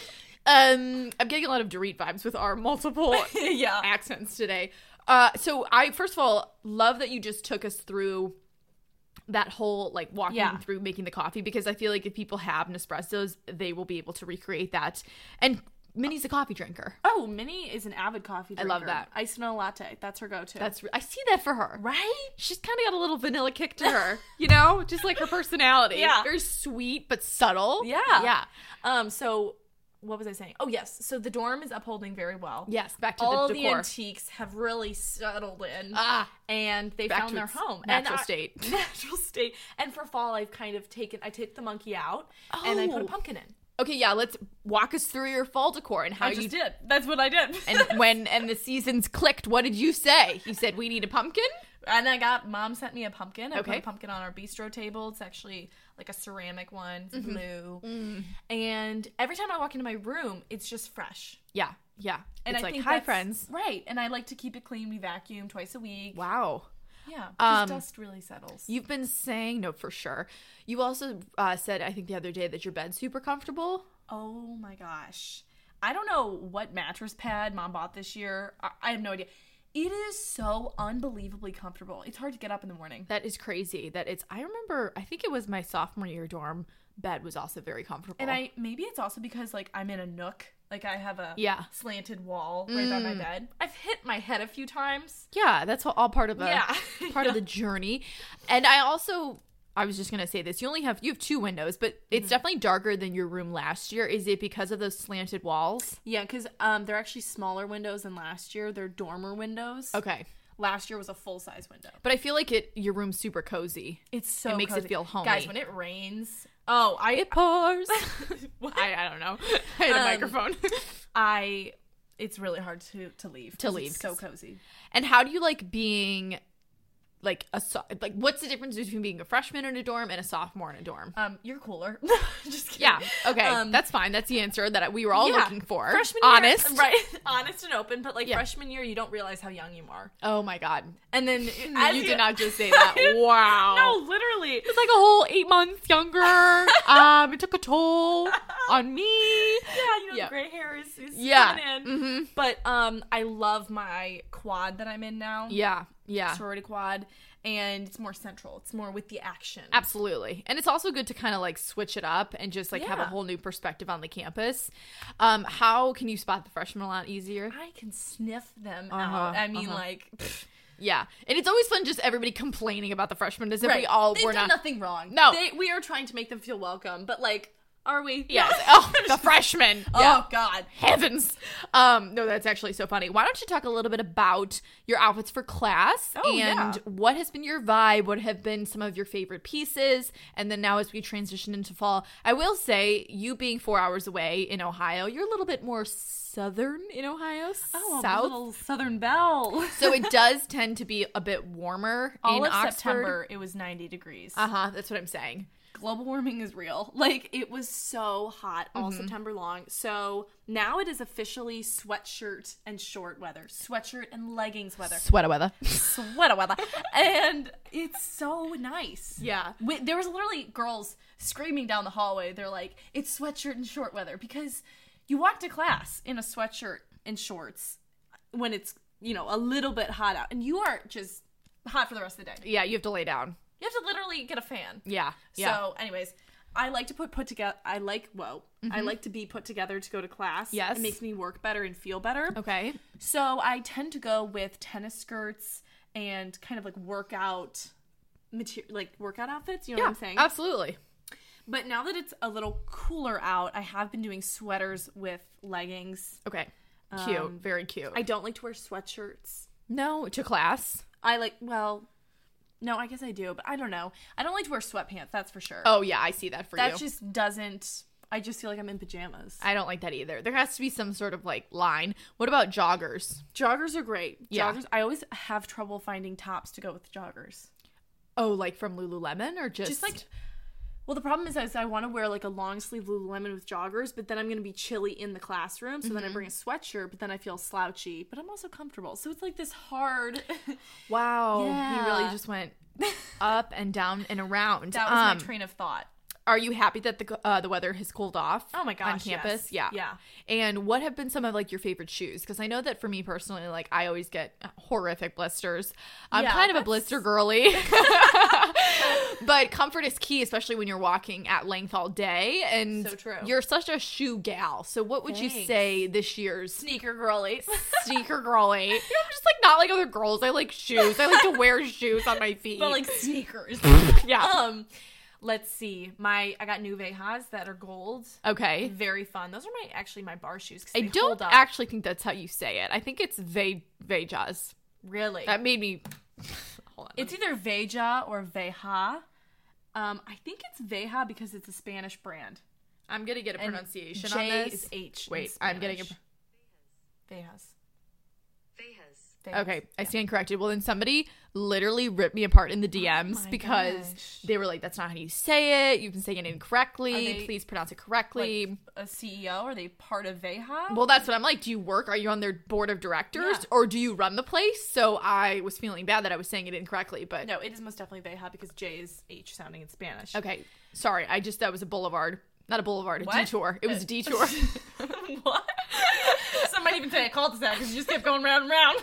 [SPEAKER 1] um, I'm getting a lot of Dorit vibes with our multiple
[SPEAKER 2] there. Yeah.
[SPEAKER 1] accents today. Uh, so I first of all love that you just took us through that whole like walking
[SPEAKER 2] Yeah.
[SPEAKER 1] through making the coffee because I feel like if people have Nespressos, they will be able to recreate that. And Minnie's a coffee drinker.
[SPEAKER 2] Oh, Minnie is an avid coffee
[SPEAKER 1] I
[SPEAKER 2] drinker.
[SPEAKER 1] love that.
[SPEAKER 2] Iced vanilla latte. That's her go-to.
[SPEAKER 1] That's I see that for her.
[SPEAKER 2] right.
[SPEAKER 1] She's kind of got a little vanilla kick to her, you know, just like her personality.
[SPEAKER 2] Yeah.
[SPEAKER 1] Very sweet but subtle.
[SPEAKER 2] Yeah.
[SPEAKER 1] Yeah.
[SPEAKER 2] Um. So, what was I saying? Oh, yes. So the dorm is upholding very well.
[SPEAKER 1] Yes. Back to
[SPEAKER 2] All
[SPEAKER 1] the
[SPEAKER 2] the
[SPEAKER 1] decor.
[SPEAKER 2] antiques have really settled in.
[SPEAKER 1] ah.
[SPEAKER 2] and they
[SPEAKER 1] Back
[SPEAKER 2] found
[SPEAKER 1] to
[SPEAKER 2] their
[SPEAKER 1] its
[SPEAKER 2] home.
[SPEAKER 1] natural
[SPEAKER 2] and I-
[SPEAKER 1] state.
[SPEAKER 2] Natural state. And for fall, I've kind of taken, I took the monkey out and I put a
[SPEAKER 1] Oh.
[SPEAKER 2] pumpkin in.
[SPEAKER 1] Okay. Yeah. Let's walk us through your fall decor and how
[SPEAKER 2] I
[SPEAKER 1] you
[SPEAKER 2] just did. That's what I did.
[SPEAKER 1] and when and the seasons clicked. What did you say? You said we need a pumpkin.
[SPEAKER 2] And I got, mom sent me a pumpkin. I
[SPEAKER 1] Okay.
[SPEAKER 2] put a pumpkin on our bistro table. It's actually like a ceramic one. It's
[SPEAKER 1] Mm-hmm.
[SPEAKER 2] blue.
[SPEAKER 1] Mm.
[SPEAKER 2] And every time I walk into my room, it's just fresh.
[SPEAKER 1] Yeah. Yeah.
[SPEAKER 2] And
[SPEAKER 1] it's
[SPEAKER 2] I
[SPEAKER 1] like
[SPEAKER 2] think
[SPEAKER 1] hi
[SPEAKER 2] that's-
[SPEAKER 1] friends.
[SPEAKER 2] Right. And I like to keep it clean. We vacuum twice a week.
[SPEAKER 1] Wow.
[SPEAKER 2] Yeah.
[SPEAKER 1] Um,
[SPEAKER 2] Because dust really settles.
[SPEAKER 1] You've been saying no for sure. You also uh, said I think the other day that your bed's super comfortable.
[SPEAKER 2] Oh my gosh. I don't know what mattress pad mom bought this year. I, I have no idea. It is so unbelievably comfortable. It's hard to get up in the morning.
[SPEAKER 1] That is crazy. That it's. I remember. I think it was my sophomore year dorm. bed was also very comfortable.
[SPEAKER 2] And I maybe it's also because like I'm in a nook. Like I have a
[SPEAKER 1] yeah.
[SPEAKER 2] slanted wall right by my
[SPEAKER 1] Mm.
[SPEAKER 2] bed. I've hit my head a few times.
[SPEAKER 1] Yeah, that's all, all part of the
[SPEAKER 2] Yeah.
[SPEAKER 1] part
[SPEAKER 2] Yeah.
[SPEAKER 1] of the journey. And I also I was just gonna say this. You only have you have two windows, but it's
[SPEAKER 2] Mhm.
[SPEAKER 1] definitely darker than your room last year. Is it because of those slanted walls?
[SPEAKER 2] Yeah, because um, they're actually smaller windows than last year. They're dormer windows.
[SPEAKER 1] Okay.
[SPEAKER 2] Last year was a full size window.
[SPEAKER 1] But I feel like it your room's super cozy.
[SPEAKER 2] It's so
[SPEAKER 1] It makes it
[SPEAKER 2] cozy.
[SPEAKER 1] feel homey.
[SPEAKER 2] Guys, when it rains, oh, I
[SPEAKER 1] It pours.
[SPEAKER 2] What?
[SPEAKER 1] I, I don't know. I had a
[SPEAKER 2] Um,
[SPEAKER 1] microphone.
[SPEAKER 2] I it's really hard to to leave.
[SPEAKER 1] To
[SPEAKER 2] 'cause
[SPEAKER 1] leave,
[SPEAKER 2] It's so
[SPEAKER 1] 'cause-
[SPEAKER 2] cozy.
[SPEAKER 1] And how do you like being like a so- like what's the difference between being a freshman in a dorm and a sophomore in a dorm?
[SPEAKER 2] Um, you're cooler. Just kidding.
[SPEAKER 1] Yeah. Okay.
[SPEAKER 2] Um,
[SPEAKER 1] That's fine. That's the answer that we were all
[SPEAKER 2] yeah.
[SPEAKER 1] looking for.
[SPEAKER 2] Freshman
[SPEAKER 1] Honest.
[SPEAKER 2] year, right? Honest and open, but like
[SPEAKER 1] Yeah.
[SPEAKER 2] freshman year, you don't realize how young you are.
[SPEAKER 1] Oh my god.
[SPEAKER 2] And then
[SPEAKER 1] You did not just say that. Wow.
[SPEAKER 2] No, literally.
[SPEAKER 1] It's like a whole eight months younger. um, it took a toll on me.
[SPEAKER 2] Yeah, you know,
[SPEAKER 1] Yeah.
[SPEAKER 2] the gray hair is, is
[SPEAKER 1] Yeah.
[SPEAKER 2] coming in.
[SPEAKER 1] Mm-hmm.
[SPEAKER 2] But um, I love my quad that I'm in now.
[SPEAKER 1] Yeah. Yeah.
[SPEAKER 2] Sorority quad, and it's more central. It's more with the action.
[SPEAKER 1] Absolutely. And it's also good to kind of like switch it up and just like have a
[SPEAKER 2] Yeah.
[SPEAKER 1] whole new perspective on the campus. Um, how can you spot the freshmen a lot easier?
[SPEAKER 2] I can sniff them
[SPEAKER 1] Uh-huh,
[SPEAKER 2] out. I mean,
[SPEAKER 1] uh-huh.
[SPEAKER 2] like, pfft,
[SPEAKER 1] Yeah. And it's always fun just everybody complaining about the freshmen as if we
[SPEAKER 2] right.
[SPEAKER 1] all
[SPEAKER 2] They've
[SPEAKER 1] were
[SPEAKER 2] done
[SPEAKER 1] not.
[SPEAKER 2] nothing wrong.
[SPEAKER 1] No.
[SPEAKER 2] They, we are trying to make them feel welcome, but like, are we?
[SPEAKER 1] Yeah. Oh, the freshmen. Yeah.
[SPEAKER 2] Oh God.
[SPEAKER 1] Heavens. Um, no, that's actually so funny. Why don't you talk a little bit about your outfits for class
[SPEAKER 2] Oh,
[SPEAKER 1] and
[SPEAKER 2] yeah.
[SPEAKER 1] what has been your vibe? What have been some of your favorite pieces? And then now as we transition into fall, I will say you being four hours away in Ohio, you're a little bit more southern in Ohio.
[SPEAKER 2] Oh, a
[SPEAKER 1] south.
[SPEAKER 2] little Southern Belle.
[SPEAKER 1] So it does tend to be a bit warmer
[SPEAKER 2] All
[SPEAKER 1] in
[SPEAKER 2] of
[SPEAKER 1] Oxford.
[SPEAKER 2] September, it was ninety degrees.
[SPEAKER 1] Uh-huh, that's what I'm saying.
[SPEAKER 2] Global warming is real. Like, it was so hot all
[SPEAKER 1] Mm-hmm.
[SPEAKER 2] September long. So now it is officially sweatshirt and short weather. Sweatshirt and leggings weather.
[SPEAKER 1] Sweater weather.
[SPEAKER 2] Sweater weather. And it's so nice.
[SPEAKER 1] Yeah.
[SPEAKER 2] We, there was literally girls screaming down the hallway. They're like, it's sweatshirt and short weather. Because you walk to class in a sweatshirt and shorts when it's, you know, a little bit hot out. And you are just hot for the rest of the day.
[SPEAKER 1] Yeah, you have to lay down.
[SPEAKER 2] You have to literally get a fan.
[SPEAKER 1] Yeah. Yeah.
[SPEAKER 2] So, anyways, I like to put put together. I like whoa. I like to be put together to go to class.
[SPEAKER 1] Yes.
[SPEAKER 2] It makes me work better and feel better.
[SPEAKER 1] Okay.
[SPEAKER 2] So I tend to go with tennis skirts and kind of like workout material, like workout outfits. You know
[SPEAKER 1] Yeah,
[SPEAKER 2] what I'm saying?
[SPEAKER 1] absolutely.
[SPEAKER 2] But now that it's a little cooler out, I have been doing sweaters with leggings.
[SPEAKER 1] Okay. Cute.
[SPEAKER 2] Um,
[SPEAKER 1] Very cute.
[SPEAKER 2] I don't like to wear sweatshirts.
[SPEAKER 1] no, to class.
[SPEAKER 2] I like well. No, I guess I do, but I don't know. I don't like to wear sweatpants, that's for sure.
[SPEAKER 1] Oh, yeah, I see that for
[SPEAKER 2] that
[SPEAKER 1] you.
[SPEAKER 2] just doesn't. I just feel like I'm in pajamas.
[SPEAKER 1] I don't like that either. There has to be some sort of like line. What about joggers?
[SPEAKER 2] Joggers are great.
[SPEAKER 1] Yeah.
[SPEAKER 2] Joggers. I always have trouble finding tops to go with joggers.
[SPEAKER 1] Oh, like from Lululemon or just,
[SPEAKER 2] Just like, well, the problem is, is I want to wear like a long sleeve Lululemon with joggers, but then I'm going to be chilly in the classroom. So then I bring a sweatshirt, but then I feel slouchy, but I'm also comfortable. So it's like this hard.
[SPEAKER 1] wow,
[SPEAKER 2] Yeah.
[SPEAKER 1] he really just went up and down and around.
[SPEAKER 2] That was
[SPEAKER 1] Um,
[SPEAKER 2] my train of thought.
[SPEAKER 1] Are you happy that the uh, the weather has cooled off?
[SPEAKER 2] Oh my gosh,
[SPEAKER 1] on campus,
[SPEAKER 2] yes.
[SPEAKER 1] yeah,
[SPEAKER 2] Yeah.
[SPEAKER 1] And what have been some of like your favorite shoes? Because I know that for me personally, like I always get horrific blisters. I'm
[SPEAKER 2] Yeah,
[SPEAKER 1] kind of a
[SPEAKER 2] that's-
[SPEAKER 1] blister girly, but comfort is key, especially when you're walking at length all day. And
[SPEAKER 2] So true.
[SPEAKER 1] you're such a shoe gal. So what would you
[SPEAKER 2] Thanks.
[SPEAKER 1] say this year's
[SPEAKER 2] Sneaker girly.
[SPEAKER 1] sneaker girly? You know, I'm just like not like other girls. I like shoes. I like to wear shoes on my feet.
[SPEAKER 2] But like sneakers.
[SPEAKER 1] yeah.
[SPEAKER 2] Um, let's see. My I got new Vejas that are gold.
[SPEAKER 1] Okay.
[SPEAKER 2] Very fun. Those are my actually my bar shoes. 'Cause
[SPEAKER 1] I
[SPEAKER 2] they
[SPEAKER 1] don't
[SPEAKER 2] hold up.
[SPEAKER 1] actually think that's how you say it. I think it's Ve Vejas.
[SPEAKER 2] Really.
[SPEAKER 1] That made me. Hold on.
[SPEAKER 2] It's either Veja or Veja. Um, I think it's Veja because it's a Spanish brand.
[SPEAKER 1] I'm gonna get a
[SPEAKER 2] And
[SPEAKER 1] pronunciation
[SPEAKER 2] J
[SPEAKER 1] on this.
[SPEAKER 2] is H. in
[SPEAKER 1] Wait, I'm getting a.
[SPEAKER 2] Spanish. Vejas.
[SPEAKER 3] Vejas.
[SPEAKER 2] Vejas.
[SPEAKER 1] Okay, I stand corrected. Well, then somebody literally ripped me apart in the D Ms
[SPEAKER 2] Oh my
[SPEAKER 1] because
[SPEAKER 2] gosh.
[SPEAKER 1] they were like, "That's not how you say it. You've been saying it incorrectly.
[SPEAKER 2] Are they,
[SPEAKER 1] Please pronounce it correctly."
[SPEAKER 2] Like a C E O? Are they part of Veja?
[SPEAKER 1] Well, that's what I'm like. Do you work? Are you on their board of directors,
[SPEAKER 2] Yeah.
[SPEAKER 1] or do you run the place? So I was feeling bad that I was saying it incorrectly, but
[SPEAKER 2] No, it is most definitely Veja because J is H sounding in Spanish.
[SPEAKER 1] okay. Sorry, I just that was a boulevard, not a boulevard, a
[SPEAKER 2] What?
[SPEAKER 1] detour. It was a
[SPEAKER 2] Uh,
[SPEAKER 1] detour.
[SPEAKER 2] What? Some might even say I called this out because you just kept going round and round.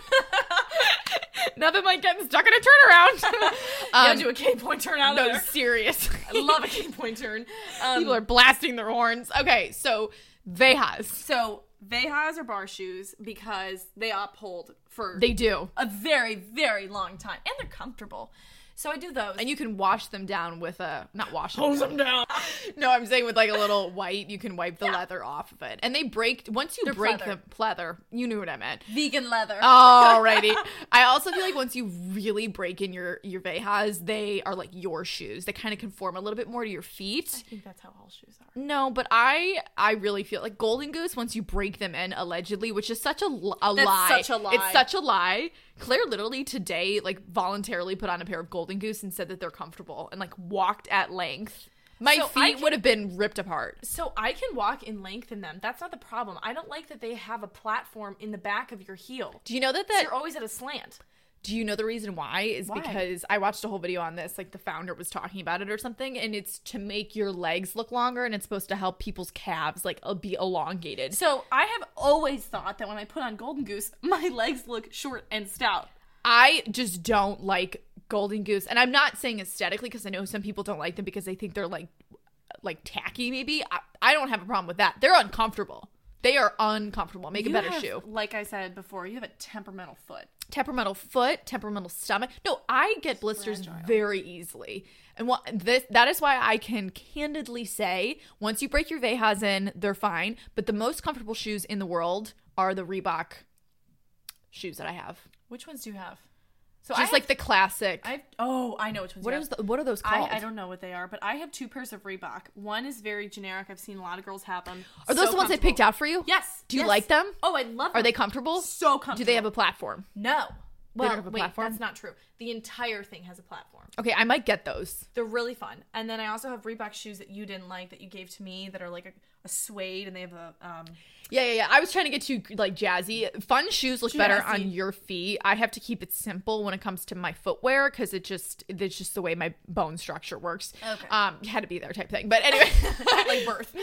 [SPEAKER 1] Nothing like getting stuck in a turnaround.
[SPEAKER 2] You
[SPEAKER 1] um,
[SPEAKER 2] gotta do a K point turn out
[SPEAKER 1] no,
[SPEAKER 2] there.
[SPEAKER 1] serious.
[SPEAKER 2] I love a Cape Point turn. Um,
[SPEAKER 1] People are blasting their horns. Okay, so Vejas.
[SPEAKER 2] So Vejas are bar shoes because they uphold for
[SPEAKER 1] They do.
[SPEAKER 2] a very, very long time. And they're comfortable. So I do those.
[SPEAKER 1] And you can wash them down with a, not wash them
[SPEAKER 2] hose
[SPEAKER 1] down.
[SPEAKER 2] them down.
[SPEAKER 1] No, I'm saying with like a little white, you can wipe the
[SPEAKER 2] Yeah.
[SPEAKER 1] leather off of it. And they break, once you
[SPEAKER 2] They're
[SPEAKER 1] break
[SPEAKER 2] pleather.
[SPEAKER 1] the pleather, you knew what I meant.
[SPEAKER 2] Vegan leather.
[SPEAKER 1] Alrighty. I also feel like once you really break in your, your Vejas, they are like your shoes. They kind of conform a little bit more to your feet.
[SPEAKER 2] I think that's how all shoes are.
[SPEAKER 1] No, but I I really feel like Golden Goose, once you break them in, allegedly, which is such a, l- a
[SPEAKER 2] That's
[SPEAKER 1] lie.
[SPEAKER 2] such a lie.
[SPEAKER 1] It's such a lie. Claire literally today, like, voluntarily put on a pair of Golden Goose and said that they're comfortable and, like, walked at length. My
[SPEAKER 2] So I
[SPEAKER 1] feet
[SPEAKER 2] can-
[SPEAKER 1] would have been ripped apart.
[SPEAKER 2] So I can walk in length in them. That's not the problem. I don't like that they have a platform in the back of your heel.
[SPEAKER 1] Do you know that
[SPEAKER 2] So
[SPEAKER 1] that
[SPEAKER 2] you're always at a slant.
[SPEAKER 1] Do you know the reason why? Is
[SPEAKER 2] Why?
[SPEAKER 1] because I watched a whole video on this, like the founder was talking about it or something, and it's to make your legs look longer, and it's supposed to help people's calves like uh, be elongated.
[SPEAKER 2] So I have always thought that when I put on Golden Goose, my legs look short and stout.
[SPEAKER 1] I just don't like Golden Goose, and I'm not saying aesthetically because I know some people don't like them because they think they're like like tacky. Maybe I, I don't have a problem with that. They're uncomfortable. They are uncomfortable. Make a
[SPEAKER 2] You
[SPEAKER 1] better
[SPEAKER 2] have,
[SPEAKER 1] shoe.
[SPEAKER 2] Like I said before, you have a temperamental foot.
[SPEAKER 1] Temperamental foot, temperamental stomach. No, I get blisters
[SPEAKER 2] Fragile.
[SPEAKER 1] very easily. And what this that is why I can candidly say once you break your Vejas in, they're fine. But the most comfortable shoes in the world are the Reebok shoes that I have.
[SPEAKER 2] Which ones do you have? So
[SPEAKER 1] Just
[SPEAKER 2] I have,
[SPEAKER 1] like the classic.
[SPEAKER 2] I have, oh, I know which ones
[SPEAKER 1] what
[SPEAKER 2] you
[SPEAKER 1] is
[SPEAKER 2] have.
[SPEAKER 1] the, what are those called?
[SPEAKER 2] I, I don't know what they are, but I have two pairs of Reebok. One is very generic. I've seen a lot of girls have them.
[SPEAKER 1] Are those
[SPEAKER 2] So
[SPEAKER 1] the ones I
[SPEAKER 2] comfortable.
[SPEAKER 1] picked out for you?
[SPEAKER 2] Yes.
[SPEAKER 1] Do you
[SPEAKER 2] yes.
[SPEAKER 1] like them?
[SPEAKER 2] Oh, I love them.
[SPEAKER 1] Are they comfortable?
[SPEAKER 2] So comfortable.
[SPEAKER 1] Do they have a platform?
[SPEAKER 2] No. Well,
[SPEAKER 1] don't have a
[SPEAKER 2] wait,
[SPEAKER 1] platform?
[SPEAKER 2] that's not true. The entire thing has a platform.
[SPEAKER 1] Okay, I might get those.
[SPEAKER 2] They're really fun. And then I also have Reebok shoes that you didn't like that you gave to me that are like a, a suede and they have a um
[SPEAKER 1] Yeah, yeah, yeah. I was trying to get you like jazzy. Fun shoes look better
[SPEAKER 2] Jazzy.
[SPEAKER 1] on your feet. I have to keep it simple when it comes to my footwear because it just it's just the way my bone structure works.
[SPEAKER 2] Okay.
[SPEAKER 1] Um, had to be there type thing. But anyway,
[SPEAKER 2] like birth.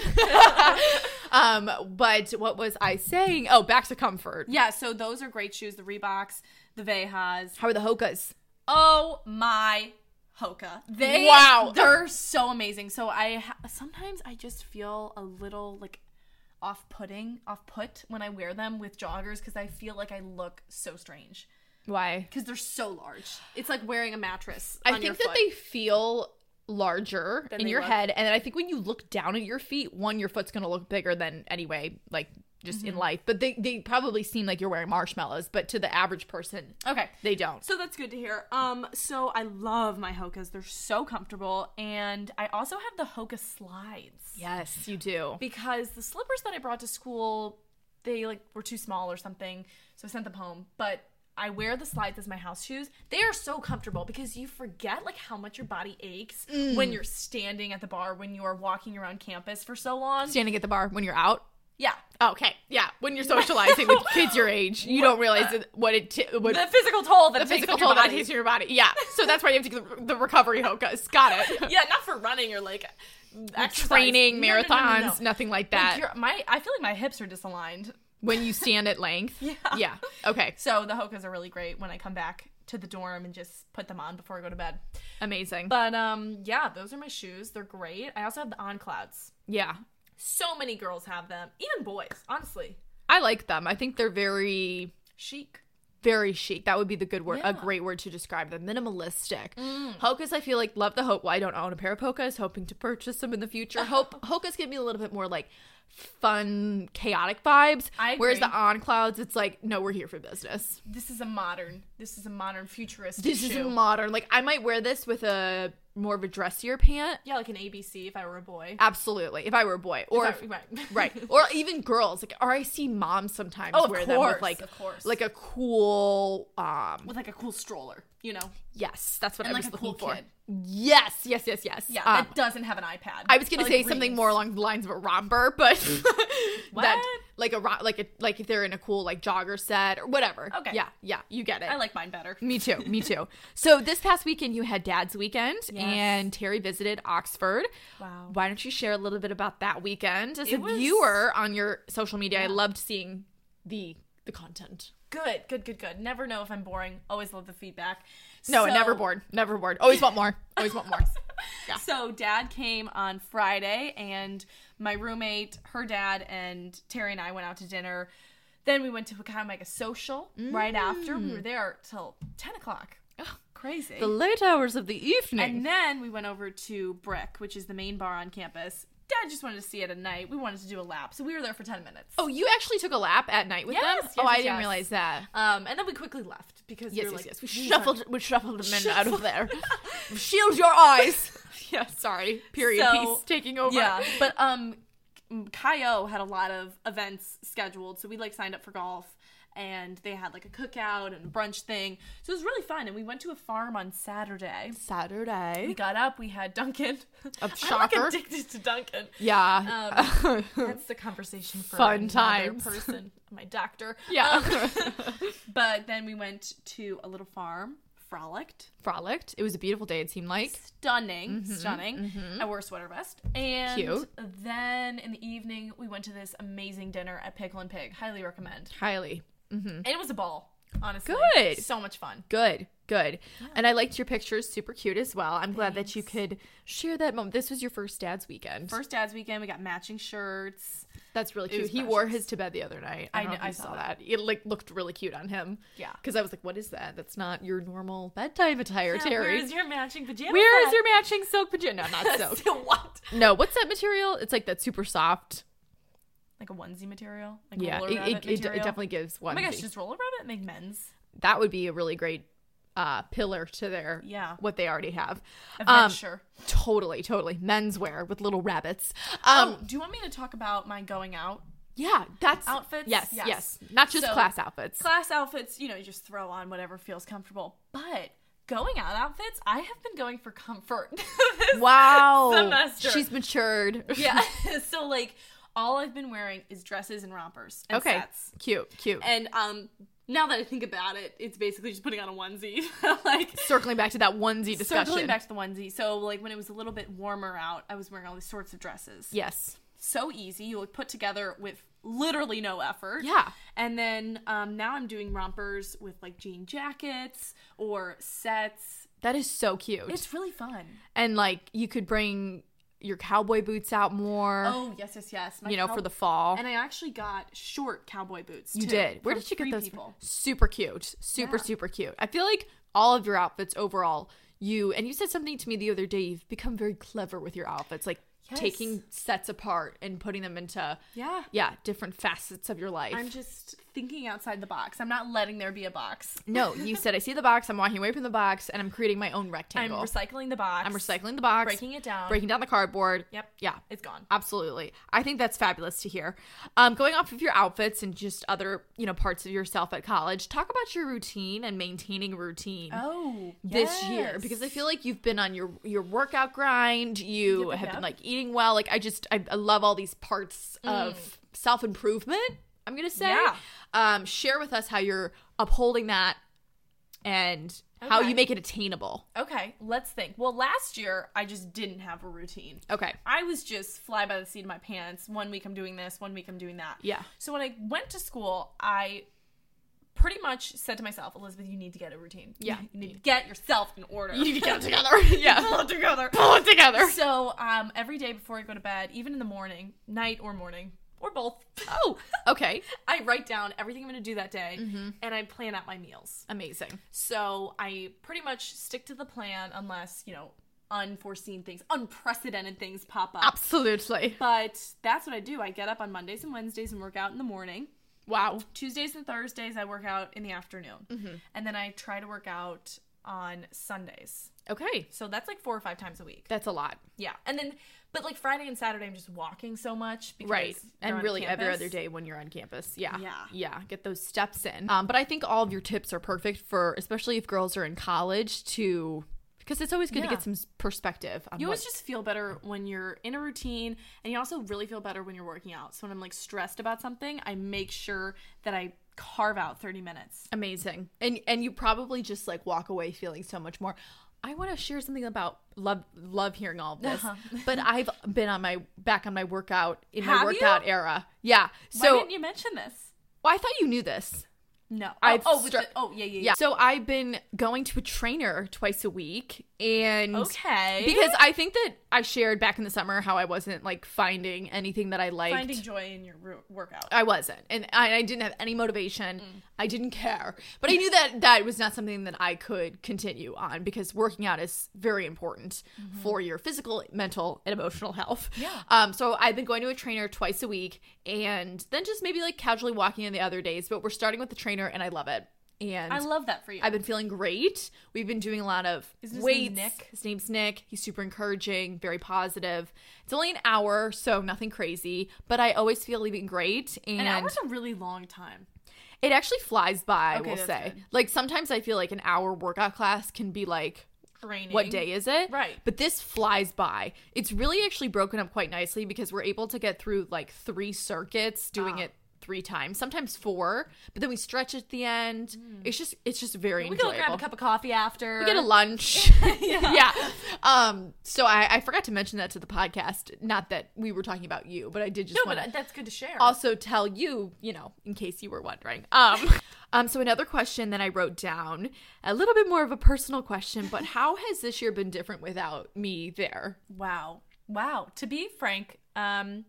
[SPEAKER 1] um, but what was I saying? Oh, back to comfort.
[SPEAKER 2] Yeah, so those are great shoes. The Reeboks, the Vejas.
[SPEAKER 1] How are the Hokas?
[SPEAKER 2] Oh my Hoka. They
[SPEAKER 1] Wow.
[SPEAKER 2] they're so amazing. So I ha- sometimes I just feel a little like off-putting, off-put when I wear them with joggers because I feel like I look so strange
[SPEAKER 1] Why?
[SPEAKER 2] because they're so large. It's like wearing a mattress.
[SPEAKER 1] I
[SPEAKER 2] on
[SPEAKER 1] think
[SPEAKER 2] your
[SPEAKER 1] that
[SPEAKER 2] foot.
[SPEAKER 1] they feel larger
[SPEAKER 2] Than
[SPEAKER 1] in
[SPEAKER 2] they
[SPEAKER 1] your
[SPEAKER 2] look.
[SPEAKER 1] head, and then I think when you look down at your feet, one, your foot's gonna look bigger than anyway, like just
[SPEAKER 2] Mm-hmm.
[SPEAKER 1] in life. But they they probably seem like you're wearing marshmallows, but to the average person,
[SPEAKER 2] Okay.
[SPEAKER 1] they don't.
[SPEAKER 2] So that's good to hear. Um, so I love my Hokas. They're so comfortable, and I also have the Hoka slides.
[SPEAKER 1] Yes, you do.
[SPEAKER 2] Because the slippers that I brought to school, they like were too small or something, so I sent them home. But I wear the slides as my house shoes. They are so comfortable because you forget like how much your body aches
[SPEAKER 1] Mm.
[SPEAKER 2] when you're standing at the bar, when you are walking around campus for so long.
[SPEAKER 1] Standing at the bar when you're out.
[SPEAKER 2] Yeah.
[SPEAKER 1] Okay, yeah. When you're socializing with kids your age, you don't realize that what it t- what
[SPEAKER 2] The physical toll that
[SPEAKER 1] the
[SPEAKER 2] it takes
[SPEAKER 1] physical
[SPEAKER 2] on your
[SPEAKER 1] toll that it
[SPEAKER 2] body.
[SPEAKER 1] takes on your body. Yeah. So that's why you have to get the, the recovery Hokas. Got it.
[SPEAKER 2] Yeah, not for running or like exercise.
[SPEAKER 1] Training,
[SPEAKER 2] No, no, no, no,
[SPEAKER 1] marathons,
[SPEAKER 2] no.
[SPEAKER 1] nothing like
[SPEAKER 2] Like,
[SPEAKER 1] that.
[SPEAKER 2] you're- my, I feel like my hips are disaligned.
[SPEAKER 1] When you stand at length.
[SPEAKER 2] Yeah.
[SPEAKER 1] Yeah. Okay.
[SPEAKER 2] So the Hokas are really great when I come back to the dorm and just put them on before I go to bed.
[SPEAKER 1] Amazing.
[SPEAKER 2] But um, yeah, those are my shoes. They're great. I also have the On Clouds.
[SPEAKER 1] Yeah.
[SPEAKER 2] So many girls have them, even boys. Honestly,
[SPEAKER 1] I like them. I think they're very,
[SPEAKER 2] chic.
[SPEAKER 1] very chic. That would be the good word, a
[SPEAKER 2] Yeah.
[SPEAKER 1] great word to describe them. Minimalistic. Hokas, I feel like, love the Hoka. Well, I don't own a pair of Hokas, hoping to purchase them in the future. Hope Hokas give me a little bit more like fun, chaotic vibes.
[SPEAKER 2] I
[SPEAKER 1] Whereas
[SPEAKER 2] agree.
[SPEAKER 1] the On Clouds, it's like, no, we're here for business.
[SPEAKER 2] This is a modern. This is a modern futuristic
[SPEAKER 1] This
[SPEAKER 2] shoe.
[SPEAKER 1] is modern. Like, I might wear this with a more of a dressier pant.
[SPEAKER 2] yeah, like an A B C if I were a boy.
[SPEAKER 1] Absolutely. If I were a boy. Or
[SPEAKER 2] If I- right.
[SPEAKER 1] right. Or even girls. Like, or I see moms sometimes
[SPEAKER 2] Oh, of
[SPEAKER 1] wear them with
[SPEAKER 2] course,
[SPEAKER 1] like
[SPEAKER 2] of course.
[SPEAKER 1] like a cool um
[SPEAKER 2] With like a cool stroller, you know,
[SPEAKER 1] yes, that's what
[SPEAKER 2] and
[SPEAKER 1] I
[SPEAKER 2] like
[SPEAKER 1] was
[SPEAKER 2] a cool
[SPEAKER 1] looking for.
[SPEAKER 2] kid.
[SPEAKER 1] Yes, yes, yes, yes.
[SPEAKER 2] Yeah,
[SPEAKER 1] Um,
[SPEAKER 2] that doesn't have an iPad.
[SPEAKER 1] I was gonna
[SPEAKER 2] but,
[SPEAKER 1] say
[SPEAKER 2] like,
[SPEAKER 1] something
[SPEAKER 2] reads.
[SPEAKER 1] more along the lines of a romper, but
[SPEAKER 2] What?
[SPEAKER 1] that like a ro- like a like if they're in a cool like jogger set or whatever.
[SPEAKER 2] Okay.
[SPEAKER 1] Yeah, yeah, you get it.
[SPEAKER 2] I like mine better.
[SPEAKER 1] Me too. Me too. So this past weekend you had Dad's Weekend,
[SPEAKER 2] Yes.
[SPEAKER 1] and Terry visited Oxford.
[SPEAKER 2] Wow.
[SPEAKER 1] Why don't you share a little bit about that weekend? As
[SPEAKER 2] It
[SPEAKER 1] a
[SPEAKER 2] was-
[SPEAKER 1] viewer on your social media, I
[SPEAKER 2] Yeah.
[SPEAKER 1] loved seeing the the content.
[SPEAKER 2] Good, good, good, good. Never know if I'm boring. Always love the feedback.
[SPEAKER 1] No,
[SPEAKER 2] So-
[SPEAKER 1] never bored. Never bored. Always want more. Always want more. Yeah.
[SPEAKER 2] So dad came on Friday, and my roommate, her dad, and Terry and I went out to dinner. Then we went to kind of like a social right after. We were there till ten o'clock.
[SPEAKER 1] Oh,
[SPEAKER 2] Crazy.
[SPEAKER 1] the late hours of the evening.
[SPEAKER 2] And then we went over to Brick, which is the main bar on campus. Dad just wanted to see it at night. We wanted to do a lap, so we were there for ten minutes.
[SPEAKER 1] oh, you actually took a lap at night with
[SPEAKER 2] Yes,
[SPEAKER 1] them?
[SPEAKER 2] yes,
[SPEAKER 1] oh, I
[SPEAKER 2] yes,
[SPEAKER 1] didn't
[SPEAKER 2] yes.
[SPEAKER 1] realize that.
[SPEAKER 2] Um, and then we quickly left because
[SPEAKER 1] Yes,
[SPEAKER 2] we were
[SPEAKER 1] yes,
[SPEAKER 2] like,
[SPEAKER 1] yes. We
[SPEAKER 2] "These
[SPEAKER 1] shuffled,
[SPEAKER 2] are-
[SPEAKER 1] we shuffled the men out of there. Shield your eyes. Yeah, sorry. Period
[SPEAKER 2] So,
[SPEAKER 1] piece taking over.
[SPEAKER 2] Yeah, but um, Kyo had a lot of events scheduled, so we like signed up for golf, and they had like a cookout and a brunch thing, so it was really fun. And we went to a farm on Saturday. We
[SPEAKER 1] Saturday.
[SPEAKER 2] got up, we had Dunkin'.
[SPEAKER 1] A
[SPEAKER 2] I'm
[SPEAKER 1] shocker.
[SPEAKER 2] like addicted to Dunkin'.
[SPEAKER 1] Yeah.
[SPEAKER 2] Um, That's the conversation for
[SPEAKER 1] Fun
[SPEAKER 2] another
[SPEAKER 1] times.
[SPEAKER 2] person, my doctor.
[SPEAKER 1] yeah.
[SPEAKER 2] Um, but then we went to a little farm, frolicked.
[SPEAKER 1] Frolicked. It was a beautiful day, it seemed like.
[SPEAKER 2] Stunning, stunning. I wore a sweater vest. And
[SPEAKER 1] Cute.
[SPEAKER 2] then in the evening, we went to this amazing dinner at Pickle and Pig. Highly recommend.
[SPEAKER 1] Highly.
[SPEAKER 2] And it was a ball, honestly.
[SPEAKER 1] Good.
[SPEAKER 2] So much fun.
[SPEAKER 1] Good, good. And I liked your pictures, super cute as well. I'm glad that you could share that moment. This was your first dad's weekend.
[SPEAKER 2] First dad's weekend, we got matching shirts.
[SPEAKER 1] That's really
[SPEAKER 2] It
[SPEAKER 1] cute.
[SPEAKER 2] was
[SPEAKER 1] He wore
[SPEAKER 2] precious.
[SPEAKER 1] his to bed the other night.
[SPEAKER 2] I
[SPEAKER 1] I, don't
[SPEAKER 2] kn-
[SPEAKER 1] know if
[SPEAKER 2] I
[SPEAKER 1] you
[SPEAKER 2] saw
[SPEAKER 1] saw
[SPEAKER 2] that.
[SPEAKER 1] that. It like looked really cute on him.
[SPEAKER 2] Yeah.
[SPEAKER 1] Because I was like, what is that? That's not your normal bedtime attire,
[SPEAKER 2] Yeah,
[SPEAKER 1] Terry.
[SPEAKER 2] Where's your matching pajama
[SPEAKER 1] Where is
[SPEAKER 2] set?
[SPEAKER 1] your matching silk pajama? No, not silk.
[SPEAKER 2] What?
[SPEAKER 1] No, what's that material? It's like that super soft.
[SPEAKER 2] Like a onesie material? Like
[SPEAKER 1] Yeah,
[SPEAKER 2] roller
[SPEAKER 1] it,
[SPEAKER 2] rabbit
[SPEAKER 1] it, it, it
[SPEAKER 2] material?
[SPEAKER 1] definitely gives one.
[SPEAKER 2] Oh my gosh, does roller rabbit make men's?
[SPEAKER 1] That would be a really great uh, pillar to their
[SPEAKER 2] Yeah.
[SPEAKER 1] what they already have.
[SPEAKER 2] Adventure.
[SPEAKER 1] Um, totally, totally. Menswear with little rabbits. Um,
[SPEAKER 2] oh, do you want me to talk about my going out?
[SPEAKER 1] yeah, that's
[SPEAKER 2] Outfits?
[SPEAKER 1] Yes,
[SPEAKER 2] Yes.
[SPEAKER 1] yes, not just
[SPEAKER 2] So,
[SPEAKER 1] class outfits.
[SPEAKER 2] Class outfits, you know, you just throw on whatever feels comfortable. But going out outfits, I have been going for comfort this
[SPEAKER 1] Wow,
[SPEAKER 2] semester.
[SPEAKER 1] she's matured.
[SPEAKER 2] yeah. So like, all I've been wearing is dresses and rompers and
[SPEAKER 1] Okay,
[SPEAKER 2] sets.
[SPEAKER 1] cute, cute.
[SPEAKER 2] And um, now that I think about it, it's basically just putting on a onesie. like
[SPEAKER 1] Circling back to that onesie discussion.
[SPEAKER 2] circling back to the onesie. So like when it was a little bit warmer out, I was wearing all these sorts of dresses.
[SPEAKER 1] Yes.
[SPEAKER 2] So easy. You look put together with literally no effort.
[SPEAKER 1] Yeah.
[SPEAKER 2] And then um, now I'm doing rompers with like jean jackets or sets.
[SPEAKER 1] That is so cute.
[SPEAKER 2] It's really fun.
[SPEAKER 1] and like you could bring your cowboy boots out more.
[SPEAKER 2] Oh yes, yes, yes. My
[SPEAKER 1] you know,
[SPEAKER 2] cow-
[SPEAKER 1] for the fall.
[SPEAKER 2] And I actually got short cowboy boots.
[SPEAKER 1] You
[SPEAKER 2] too,
[SPEAKER 1] did. Where
[SPEAKER 2] from
[SPEAKER 1] did you get
[SPEAKER 2] three
[SPEAKER 1] those?
[SPEAKER 2] People.
[SPEAKER 1] Super cute. Super,
[SPEAKER 2] Yeah.
[SPEAKER 1] super cute. I feel like all of your outfits overall, you, and you said something to me the other day, you've become very clever with your outfits, like
[SPEAKER 2] Yes.
[SPEAKER 1] taking sets apart and putting them into,
[SPEAKER 2] Yeah.
[SPEAKER 1] yeah, different facets of your life.
[SPEAKER 2] I'm just thinking outside the box. I'm not letting there be a box.
[SPEAKER 1] no, you said, I see the box, I'm walking away from the box, and I'm creating my own
[SPEAKER 2] I'm
[SPEAKER 1] rectangle.
[SPEAKER 2] recycling the box.
[SPEAKER 1] I'm recycling the box.
[SPEAKER 2] breaking it down.
[SPEAKER 1] Breaking down the cardboard.
[SPEAKER 2] Yep.
[SPEAKER 1] Yeah.
[SPEAKER 2] It's gone.
[SPEAKER 1] Absolutely. I think that's fabulous to hear. Um, going off of your outfits and just other, you know, parts of yourself at college, talk about your routine and maintaining routine
[SPEAKER 2] Oh,
[SPEAKER 1] this year,
[SPEAKER 2] yes.
[SPEAKER 1] because I feel like you've been on your your workout grind. You
[SPEAKER 2] Yep,
[SPEAKER 1] have
[SPEAKER 2] yep.
[SPEAKER 1] been like eating well. Like I just I, I love all these parts of self improvement. I'm gonna say.
[SPEAKER 2] Yeah.
[SPEAKER 1] Um, share with us how you're upholding that and how
[SPEAKER 2] Okay.
[SPEAKER 1] you make it attainable.
[SPEAKER 2] Okay, let's think. Well, last year I just didn't have a routine.
[SPEAKER 1] Okay.
[SPEAKER 2] I was just fly by the seat of my pants. One week I'm doing this, one week I'm doing that.
[SPEAKER 1] Yeah.
[SPEAKER 2] So when I went to school, I pretty much said to myself, Elizabeth, you need to get a routine.
[SPEAKER 1] Yeah.
[SPEAKER 2] You need to get yourself in order.
[SPEAKER 1] You need to get it together. yeah.
[SPEAKER 2] Pull it together.
[SPEAKER 1] Pull it together.
[SPEAKER 2] So um, every day before I go to bed, even in the morning, night or morning, or both,
[SPEAKER 1] Oh, okay.
[SPEAKER 2] I write down everything I'm going to do that day,
[SPEAKER 1] Mm-hmm.
[SPEAKER 2] and I plan out my meals.
[SPEAKER 1] Amazing.
[SPEAKER 2] So I pretty much stick to the plan unless, you know, unforeseen things, unprecedented things pop up.
[SPEAKER 1] Absolutely.
[SPEAKER 2] But that's what I do. I get up on Mondays and Wednesdays and work out in the morning.
[SPEAKER 1] Wow.
[SPEAKER 2] Tuesdays and Thursdays I work out in the afternoon.
[SPEAKER 1] Mm-hmm.
[SPEAKER 2] And then I try to work out on Sundays.
[SPEAKER 1] Okay.
[SPEAKER 2] So that's like four or five times a week.
[SPEAKER 1] That's a lot.
[SPEAKER 2] Yeah. And then, but like Friday and Saturday I'm just walking so much. Because
[SPEAKER 1] Right.
[SPEAKER 2] you're
[SPEAKER 1] And
[SPEAKER 2] on
[SPEAKER 1] really every
[SPEAKER 2] campus.
[SPEAKER 1] other day when you're on campus. Yeah.
[SPEAKER 2] Yeah.
[SPEAKER 1] Yeah. Get those steps in. Um, but I think all of your tips are perfect for, especially if girls are in college, to, because it's always good
[SPEAKER 2] Yeah.
[SPEAKER 1] to get some s- perspective on
[SPEAKER 2] You
[SPEAKER 1] what,
[SPEAKER 2] always just feel better when you're in a routine, and you also really feel better when you're working out. So when I'm like stressed about something, I make sure that I carve out thirty minutes.
[SPEAKER 1] amazing. And, and you probably just like walk away feeling so much more. I want to share something about love, love hearing all of this,
[SPEAKER 2] Uh-huh.
[SPEAKER 1] but I've been on my, back on my workout in my
[SPEAKER 2] Have you?
[SPEAKER 1] workout era. Yeah.
[SPEAKER 2] Why
[SPEAKER 1] So
[SPEAKER 2] didn't you mention this?
[SPEAKER 1] Well, I thought you knew this.
[SPEAKER 2] No.
[SPEAKER 1] I've
[SPEAKER 2] oh, oh, with
[SPEAKER 1] start-
[SPEAKER 2] the, oh, yeah, yeah,
[SPEAKER 1] Yeah. So I've been going to a trainer twice a week, and
[SPEAKER 2] Okay.
[SPEAKER 1] because I think that I shared back in the summer how I wasn't like finding anything that I liked.
[SPEAKER 2] Finding joy in your ru- workout.
[SPEAKER 1] I wasn't, and I, I didn't have any motivation. Mm. I didn't care, but I knew that that was not something that I could continue on because working out is very important mm-hmm. for your physical, mental, and emotional health.
[SPEAKER 2] Yeah.
[SPEAKER 1] Um. So I've been going to a trainer twice a week, and then just maybe like casually walking in the other days. But we're starting with the trainer, and I love it. And
[SPEAKER 2] I love that for you.
[SPEAKER 1] I've been feeling great. We've been doing a lot of
[SPEAKER 2] Isn't his
[SPEAKER 1] weights.
[SPEAKER 2] name Nick?
[SPEAKER 1] His name's Nick. He's super encouraging, very positive. It's only an hour, so nothing crazy. But I always feel leaving great. And
[SPEAKER 2] an hour's a really long time.
[SPEAKER 1] It actually flies by,
[SPEAKER 2] Okay,
[SPEAKER 1] we'll
[SPEAKER 2] that's
[SPEAKER 1] say.
[SPEAKER 2] good.
[SPEAKER 1] Like sometimes I feel like an hour workout class can be like,
[SPEAKER 2] Draining.
[SPEAKER 1] what day is it?
[SPEAKER 2] Right.
[SPEAKER 1] But this flies by. It's really actually broken up quite nicely because we're able to get through like three circuits doing
[SPEAKER 2] Ah.
[SPEAKER 1] it three times, sometimes four, but then we stretch at the end. Mm. It's just it's just very
[SPEAKER 2] We
[SPEAKER 1] enjoyable.
[SPEAKER 2] go grab a cup of coffee after.
[SPEAKER 1] We get a lunch.
[SPEAKER 2] yeah.
[SPEAKER 1] yeah. Um, so I, I forgot to mention that to the podcast. Not that we were talking about you, but I did just
[SPEAKER 2] No,
[SPEAKER 1] want
[SPEAKER 2] but
[SPEAKER 1] to
[SPEAKER 2] that's good to share.
[SPEAKER 1] also tell you, you know, in case you were wondering. Um, um, so another question that I wrote down, a little bit more of a personal question, but how has this year been different without me there?
[SPEAKER 2] Wow. Wow. To be frank, um,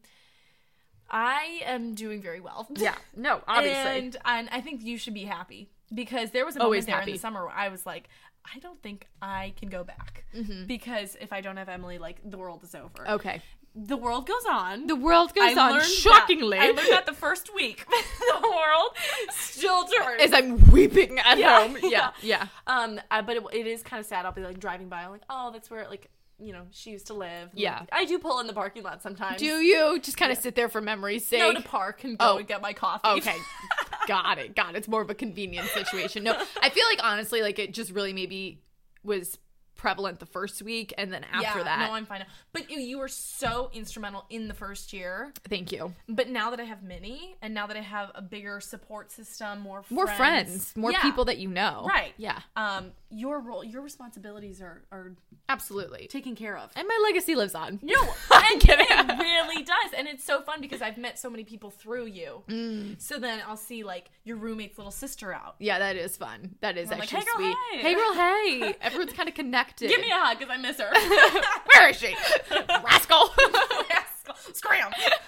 [SPEAKER 2] I am doing very well.
[SPEAKER 1] Yeah. No, obviously.
[SPEAKER 2] And, and I think you should be happy because there was a
[SPEAKER 1] Always
[SPEAKER 2] moment there
[SPEAKER 1] happy.
[SPEAKER 2] in the summer where I was like, I don't think I can go back
[SPEAKER 1] Mm-hmm.
[SPEAKER 2] because if I don't have Emily, like the world is over.
[SPEAKER 1] Okay.
[SPEAKER 2] The world goes on.
[SPEAKER 1] The world goes
[SPEAKER 2] I
[SPEAKER 1] on
[SPEAKER 2] learned
[SPEAKER 1] shockingly.
[SPEAKER 2] That. I learned that the first week. The world still turns.
[SPEAKER 1] As I'm weeping at
[SPEAKER 2] Yeah,
[SPEAKER 1] home. Yeah. Yeah.
[SPEAKER 2] Um, uh, but it, it is kind of sad. I'll be like driving by, I'm like, oh, that's where like you know she used to live.
[SPEAKER 1] Yeah.
[SPEAKER 2] Like, I do pull in the parking lot sometimes.
[SPEAKER 1] Do you just kind of sit there for memory's sake?
[SPEAKER 2] Go to park and go
[SPEAKER 1] Oh.
[SPEAKER 2] and get my coffee.
[SPEAKER 1] Okay. Got it. Got it. It's more of a convenience situation. No, I feel like honestly, like it just really maybe was prevalent the first week and then after
[SPEAKER 2] yeah,
[SPEAKER 1] that.
[SPEAKER 2] No, I'm fine. But you, you were so instrumental in the first year.
[SPEAKER 1] Thank you.
[SPEAKER 2] But now that I have Minnie and now that I have a bigger support system, more friends.
[SPEAKER 1] More friends, more
[SPEAKER 2] Yeah.
[SPEAKER 1] people that you know.
[SPEAKER 2] Right.
[SPEAKER 1] Yeah.
[SPEAKER 2] Um, your role, your responsibilities are, are
[SPEAKER 1] Absolutely.
[SPEAKER 2] taken care of.
[SPEAKER 1] And my legacy lives on.
[SPEAKER 2] No,
[SPEAKER 1] I'm
[SPEAKER 2] and
[SPEAKER 1] kidding.
[SPEAKER 2] it really does. And it's so fun because I've met so many people through you.
[SPEAKER 1] Mm.
[SPEAKER 2] So then I'll see like your roommate's little sister out.
[SPEAKER 1] Yeah, that is fun. That is
[SPEAKER 2] I'm like,
[SPEAKER 1] actually
[SPEAKER 2] "Hey, girl,
[SPEAKER 1] sweet.
[SPEAKER 2] hey."
[SPEAKER 1] Hey girl, hey. Everyone's kind of connected.
[SPEAKER 2] Give me a hug because I miss her.
[SPEAKER 1] Where is she? Rascal.
[SPEAKER 2] Scram.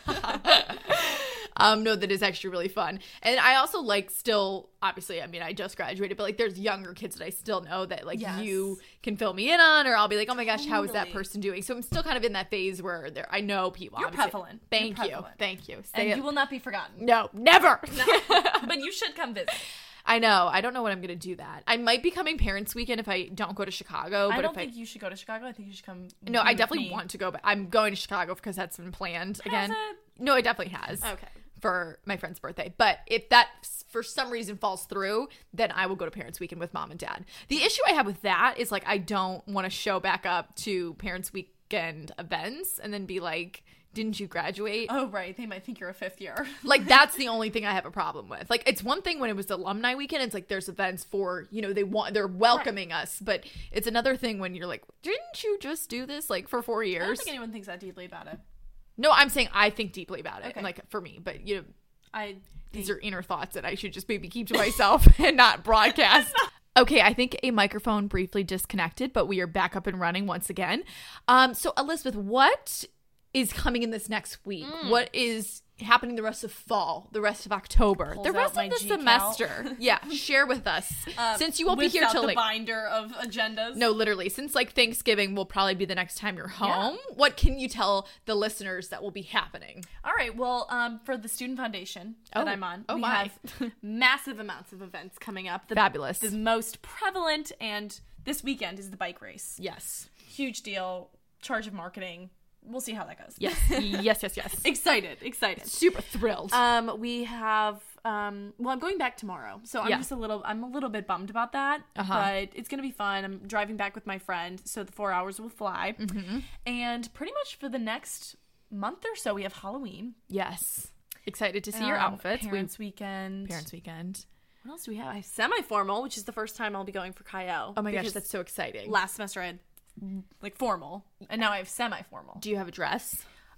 [SPEAKER 1] Um, no, that is actually really fun. And I also like still, obviously, I mean, I just graduated, but like there's younger kids that I still know that like
[SPEAKER 2] Yes.
[SPEAKER 1] you can fill me in on, or I'll be like, oh my gosh, how is that
[SPEAKER 2] Totally.
[SPEAKER 1] person doing? So I'm still kind of in that phase where there, I know people.
[SPEAKER 2] You're
[SPEAKER 1] obviously.
[SPEAKER 2] prevalent.
[SPEAKER 1] Thank
[SPEAKER 2] You're
[SPEAKER 1] you.
[SPEAKER 2] prevalent.
[SPEAKER 1] Thank you.
[SPEAKER 2] And
[SPEAKER 1] Stay
[SPEAKER 2] you will not be forgotten.
[SPEAKER 1] No, never.
[SPEAKER 2] But you should come visit.
[SPEAKER 1] I know. I don't know when I'm going to do that. I might be coming Parents Weekend if I don't go to Chicago. But
[SPEAKER 2] I don't
[SPEAKER 1] if
[SPEAKER 2] think
[SPEAKER 1] I,
[SPEAKER 2] you should go to Chicago. I think you should come.
[SPEAKER 1] No,
[SPEAKER 2] come
[SPEAKER 1] I
[SPEAKER 2] with
[SPEAKER 1] definitely
[SPEAKER 2] me.
[SPEAKER 1] want to go, but I'm going to Chicago because that's been planned again.
[SPEAKER 2] it?
[SPEAKER 1] No, it definitely has.
[SPEAKER 2] Okay.
[SPEAKER 1] For my friend's birthday. But if that for some reason falls through, then I will go to Parents Weekend with mom and dad. The issue I have with that is like I don't want to show back up to Parents Weekend events and then be like, didn't you graduate?
[SPEAKER 2] Oh, right. They might think you're a fifth year.
[SPEAKER 1] Like that's the only thing I have a problem with. Like it's one thing when it was alumni weekend, it's like there's events for, you know, they want they're welcoming us, but it's another thing when you're like, didn't you just do this like for four
[SPEAKER 2] I don't
[SPEAKER 1] years?
[SPEAKER 2] think anyone thinks that deeply about it.
[SPEAKER 1] No, I'm saying I think deeply about it.
[SPEAKER 2] Okay.
[SPEAKER 1] And like for me, but you know,
[SPEAKER 2] I
[SPEAKER 1] these
[SPEAKER 2] think-
[SPEAKER 1] are inner thoughts that I should just maybe keep to myself and not broadcast. Okay, I think a microphone briefly disconnected, but we are back up and running once again. Um, so Elizabeth, what is coming in this next week?
[SPEAKER 2] Mm.
[SPEAKER 1] What is happening the rest of fall, the rest of October,
[SPEAKER 2] Pulls
[SPEAKER 1] the
[SPEAKER 2] out
[SPEAKER 1] rest
[SPEAKER 2] my
[SPEAKER 1] of the
[SPEAKER 2] G-Cal.
[SPEAKER 1] semester? Yeah, share with us.
[SPEAKER 2] uh,
[SPEAKER 1] Since you won't be
[SPEAKER 2] whips
[SPEAKER 1] here
[SPEAKER 2] out
[SPEAKER 1] till
[SPEAKER 2] the
[SPEAKER 1] like
[SPEAKER 2] binder of agendas.
[SPEAKER 1] no, literally, since like Thanksgiving will probably be the next time you're
[SPEAKER 2] Yeah.
[SPEAKER 1] home. What can you tell the listeners that will be happening?
[SPEAKER 2] All right. Well, um, for the Student Foundation that
[SPEAKER 1] Oh.
[SPEAKER 2] I'm on,
[SPEAKER 1] Oh
[SPEAKER 2] we
[SPEAKER 1] my.
[SPEAKER 2] have massive amounts of events coming up. The,
[SPEAKER 1] Fabulous.
[SPEAKER 2] The most prevalent and this weekend is the bike race.
[SPEAKER 1] Yes.
[SPEAKER 2] Huge deal. Charge of marketing. We'll see how that goes.
[SPEAKER 1] Yes. yes. Yes. Yes.
[SPEAKER 2] excited. Excited.
[SPEAKER 1] Super thrilled.
[SPEAKER 2] Um, we have um. Well, I'm going back tomorrow, so I'm
[SPEAKER 1] Yeah.
[SPEAKER 2] just a little. I'm a little bit bummed about that,
[SPEAKER 1] Uh-huh.
[SPEAKER 2] but it's gonna be fun. I'm driving back with my friend, so the four hours will fly.
[SPEAKER 1] Mm-hmm.
[SPEAKER 2] And pretty much for the next month or so, we have Halloween.
[SPEAKER 1] Yes. Excited to see your
[SPEAKER 2] Um,
[SPEAKER 1] outfits. We-
[SPEAKER 2] Parents weekend.
[SPEAKER 1] Parents Weekend.
[SPEAKER 2] What else do we have? I have semi-formal, which is the first time I'll be going for Kyle.
[SPEAKER 1] Oh my gosh,
[SPEAKER 2] because
[SPEAKER 1] that's so exciting.
[SPEAKER 2] last semester I had like formal, and now I have semi-formal.
[SPEAKER 1] Do you have a dress?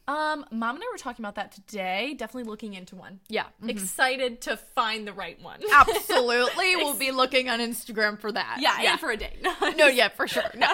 [SPEAKER 2] Um, Mom and I were talking about that today. Definitely looking into one.
[SPEAKER 1] Yeah. Mhm.
[SPEAKER 2] Excited to find the right one.
[SPEAKER 1] Absolutely. We'll be looking on Instagram for that.
[SPEAKER 2] Yeah, and for a date.
[SPEAKER 1] No, yeah, for sure. No.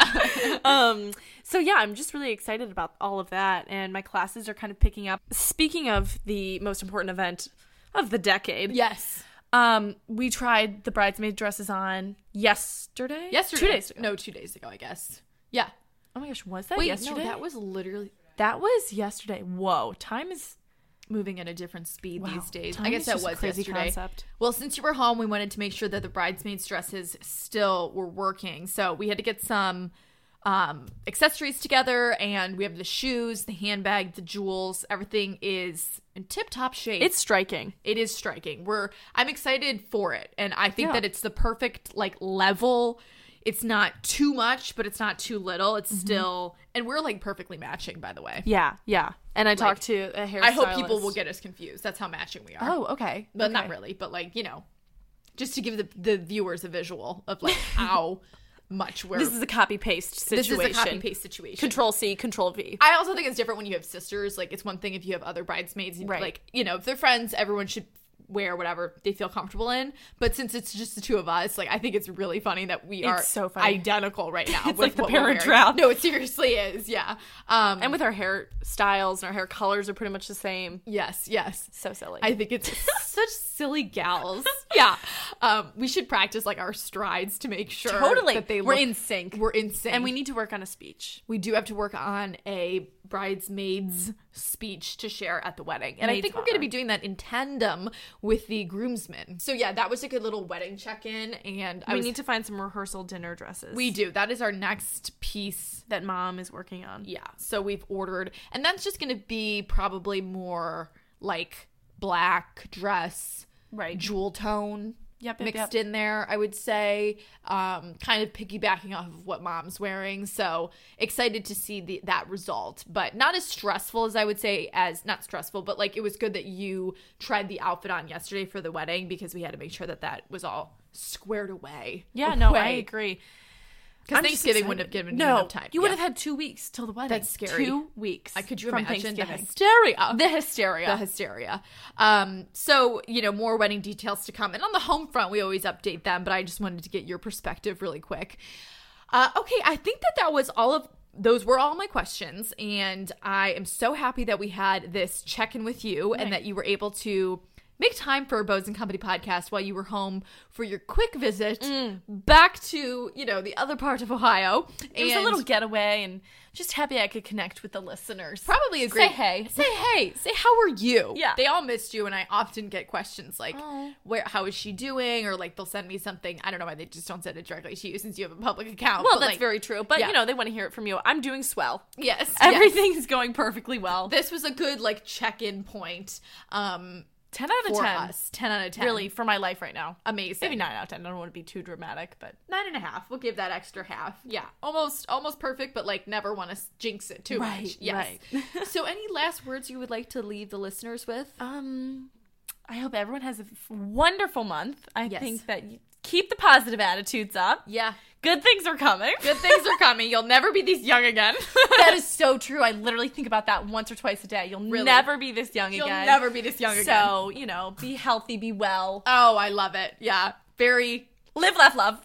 [SPEAKER 2] um, so yeah, I'm just really excited about all of that, and my classes are kind of picking up. Speaking of the most important event of the decade,
[SPEAKER 1] Yes.
[SPEAKER 2] um, we tried the bridesmaid dresses on yesterday.
[SPEAKER 1] Yesterday.
[SPEAKER 2] two days ago.
[SPEAKER 1] No, two days ago, I guess. Yeah.
[SPEAKER 2] Oh my gosh, was that
[SPEAKER 1] Wait,
[SPEAKER 2] yesterday?
[SPEAKER 1] no, that was literally
[SPEAKER 2] that was yesterday. Whoa, time is
[SPEAKER 1] moving at a different speed
[SPEAKER 2] wow.
[SPEAKER 1] these days.
[SPEAKER 2] Time
[SPEAKER 1] I guess
[SPEAKER 2] is
[SPEAKER 1] that
[SPEAKER 2] just a
[SPEAKER 1] was
[SPEAKER 2] crazy
[SPEAKER 1] yesterday.
[SPEAKER 2] concept.
[SPEAKER 1] Well, since you were home, we wanted to make sure that the bridesmaids' dresses still were working. So we had to get some um, accessories together, and we have the shoes, the handbag, the jewels. Everything is in tip-top shape.
[SPEAKER 2] It's striking.
[SPEAKER 1] It is striking. We're I'm excited for it, and I think
[SPEAKER 2] Yeah.
[SPEAKER 1] that it's the perfect like level. It's not too much, but it's not too little. It's still, and we're like perfectly matching, by the way.
[SPEAKER 2] Yeah, yeah. And I talked to a hairstylist.
[SPEAKER 1] I hope people will get us confused. That's how matching we are.
[SPEAKER 2] Oh, okay.
[SPEAKER 1] But
[SPEAKER 2] okay.
[SPEAKER 1] not really, but like, you know, just to give the, the viewers a visual of like how much we're.
[SPEAKER 2] This is a copy paste situation.
[SPEAKER 1] This is a copy paste situation.
[SPEAKER 2] Control C, Control V.
[SPEAKER 1] I also think it's different when you have sisters. Like, it's one thing if you have other bridesmaids.
[SPEAKER 2] Right.
[SPEAKER 1] Like, you know, if they're friends, everyone should wear whatever they feel comfortable in. But since it's just the two of us, like, I think it's really funny that we
[SPEAKER 2] It's
[SPEAKER 1] are
[SPEAKER 2] so funny.
[SPEAKER 1] identical right now.
[SPEAKER 2] It's
[SPEAKER 1] with
[SPEAKER 2] like the
[SPEAKER 1] what we're
[SPEAKER 2] Parent
[SPEAKER 1] wearing.
[SPEAKER 2] Trap.
[SPEAKER 1] No, it seriously is. Yeah. Um,
[SPEAKER 2] And with our hairstyles and our hair colors are pretty much the same.
[SPEAKER 1] yes, yes.
[SPEAKER 2] So silly.
[SPEAKER 1] I think it's such silly gals. Yeah. Um, we should practice like our strides to make sure
[SPEAKER 2] totally.
[SPEAKER 1] that they
[SPEAKER 2] We're
[SPEAKER 1] look,
[SPEAKER 2] in sync.
[SPEAKER 1] We're in sync.
[SPEAKER 2] And we need to work on a speech.
[SPEAKER 1] we do have to work on a bridesmaid's speech to share at the wedding. And I
[SPEAKER 2] Maid's
[SPEAKER 1] think we're
[SPEAKER 2] of
[SPEAKER 1] going to
[SPEAKER 2] honor.
[SPEAKER 1] be doing that in tandem with the groomsmen. So yeah, that was a good little wedding check-in. And I
[SPEAKER 2] we
[SPEAKER 1] was,
[SPEAKER 2] need to find some rehearsal dinner dresses.
[SPEAKER 1] we do. That is our next piece.
[SPEAKER 2] that Mom is working on.
[SPEAKER 1] Yeah. So we've ordered, and that's just going to be probably more like black dress,
[SPEAKER 2] Right.
[SPEAKER 1] jewel tone.
[SPEAKER 2] Yep, yep,
[SPEAKER 1] mixed
[SPEAKER 2] yep.
[SPEAKER 1] in there, I would say, um, kind of piggybacking off of what Mom's wearing. So excited to see the, that result, but not as stressful as I would say as not stressful, but like it was good that you tried the outfit on yesterday for the wedding because we had to make sure that that was all squared away.
[SPEAKER 2] Yeah, no, I
[SPEAKER 1] away.
[SPEAKER 2] agree.
[SPEAKER 1] Because
[SPEAKER 2] I'm just
[SPEAKER 1] Thanksgiving wouldn't
[SPEAKER 2] excited.
[SPEAKER 1] have given
[SPEAKER 2] no,
[SPEAKER 1] you enough time.
[SPEAKER 2] You would
[SPEAKER 1] Yeah.
[SPEAKER 2] have had two weeks till the wedding.
[SPEAKER 1] That's scary.
[SPEAKER 2] Two weeks.
[SPEAKER 1] I could you
[SPEAKER 2] from
[SPEAKER 1] imagine the
[SPEAKER 2] Thanksgiving.
[SPEAKER 1] hysteria?
[SPEAKER 2] The hysteria.
[SPEAKER 1] The hysteria. Um, so, you know, more wedding details to come. And on the home front, we always update them, but I just wanted to get your perspective really quick. Uh, okay, I think that that was all of those were all my questions. And I am so happy that we had this check-in with you and that you were able to make time for a Bows and Company podcast while you were home for your quick visit
[SPEAKER 2] Mm.
[SPEAKER 1] back to, you know, the other part of Ohio.
[SPEAKER 2] It was a little getaway, and just happy I could connect with the listeners.
[SPEAKER 1] Probably a great.
[SPEAKER 2] Say hey.
[SPEAKER 1] Say hey. Say how are you?
[SPEAKER 2] Yeah.
[SPEAKER 1] They all missed you, and I often get questions like,
[SPEAKER 2] Aw.
[SPEAKER 1] "Where? How is she doing?" Or like they'll send me something. I don't know why they just don't send it directly to you since you have a public account.
[SPEAKER 2] Well,
[SPEAKER 1] but,
[SPEAKER 2] that's
[SPEAKER 1] like,
[SPEAKER 2] very true. But,
[SPEAKER 1] yeah.
[SPEAKER 2] you know, they want to hear it from you. I'm doing swell.
[SPEAKER 1] yes.
[SPEAKER 2] Everything is going perfectly well.
[SPEAKER 1] Yes. This was a good like check-in point. Um,
[SPEAKER 2] ten out of
[SPEAKER 1] for
[SPEAKER 2] ten.
[SPEAKER 1] us. Ten out of ten.
[SPEAKER 2] Really, for my life right now.
[SPEAKER 1] amazing.
[SPEAKER 2] Maybe nine out of ten. I don't want to be too dramatic, but
[SPEAKER 1] Nine and a half. We'll give that extra half. Yeah, almost, almost perfect, but like never want to jinx it too
[SPEAKER 2] Right,
[SPEAKER 1] much. Yes.
[SPEAKER 2] right.
[SPEAKER 1] So, any last words you would like to leave the listeners with?
[SPEAKER 2] um, I hope everyone has a f- wonderful month. I
[SPEAKER 1] Yes.
[SPEAKER 2] think that you keep the positive attitudes up.
[SPEAKER 1] Yeah.
[SPEAKER 2] Good things are coming.
[SPEAKER 1] Good things are coming. You'll never be this young again.
[SPEAKER 2] That is so true. I literally think about that once or twice a day. You'll
[SPEAKER 1] Really?
[SPEAKER 2] never be this young
[SPEAKER 1] You'll
[SPEAKER 2] again.
[SPEAKER 1] never be this young again.
[SPEAKER 2] So, you know, be healthy, be well.
[SPEAKER 1] Oh, I love it. Yeah. Very.
[SPEAKER 2] Live, laugh, love.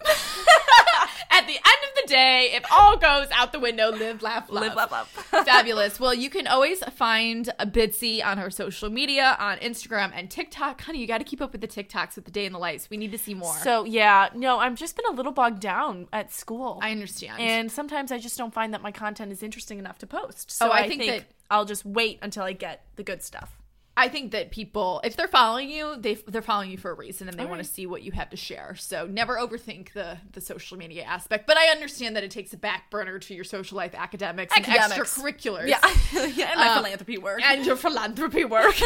[SPEAKER 1] At the end of the day, if all goes out the window, live, laugh, love.
[SPEAKER 2] Live, laugh, love.
[SPEAKER 1] Fabulous. Well, you can always find a Bitsy on her social media, on Instagram and TikTok. Honey, you got to keep up with the TikToks with the day in the lights. We need to see more.
[SPEAKER 2] So, yeah, no, I've just been a little bogged down at school.
[SPEAKER 1] I understand.
[SPEAKER 2] And sometimes I just don't find that my content is interesting enough to post. So
[SPEAKER 1] Oh, I
[SPEAKER 2] I,
[SPEAKER 1] think
[SPEAKER 2] think,
[SPEAKER 1] that-
[SPEAKER 2] I'll just wait until I get the good stuff.
[SPEAKER 1] I think that people, if they're following you, they they're following you for a reason, and they
[SPEAKER 2] All
[SPEAKER 1] want
[SPEAKER 2] right.
[SPEAKER 1] to see what you have to share. So never overthink the the social media aspect. But I understand that it takes a back burner to your social life, academics,
[SPEAKER 2] Academics.
[SPEAKER 1] and extracurriculars.
[SPEAKER 2] Yeah, yeah, and my
[SPEAKER 1] Uh,
[SPEAKER 2] philanthropy work.
[SPEAKER 1] and your philanthropy work.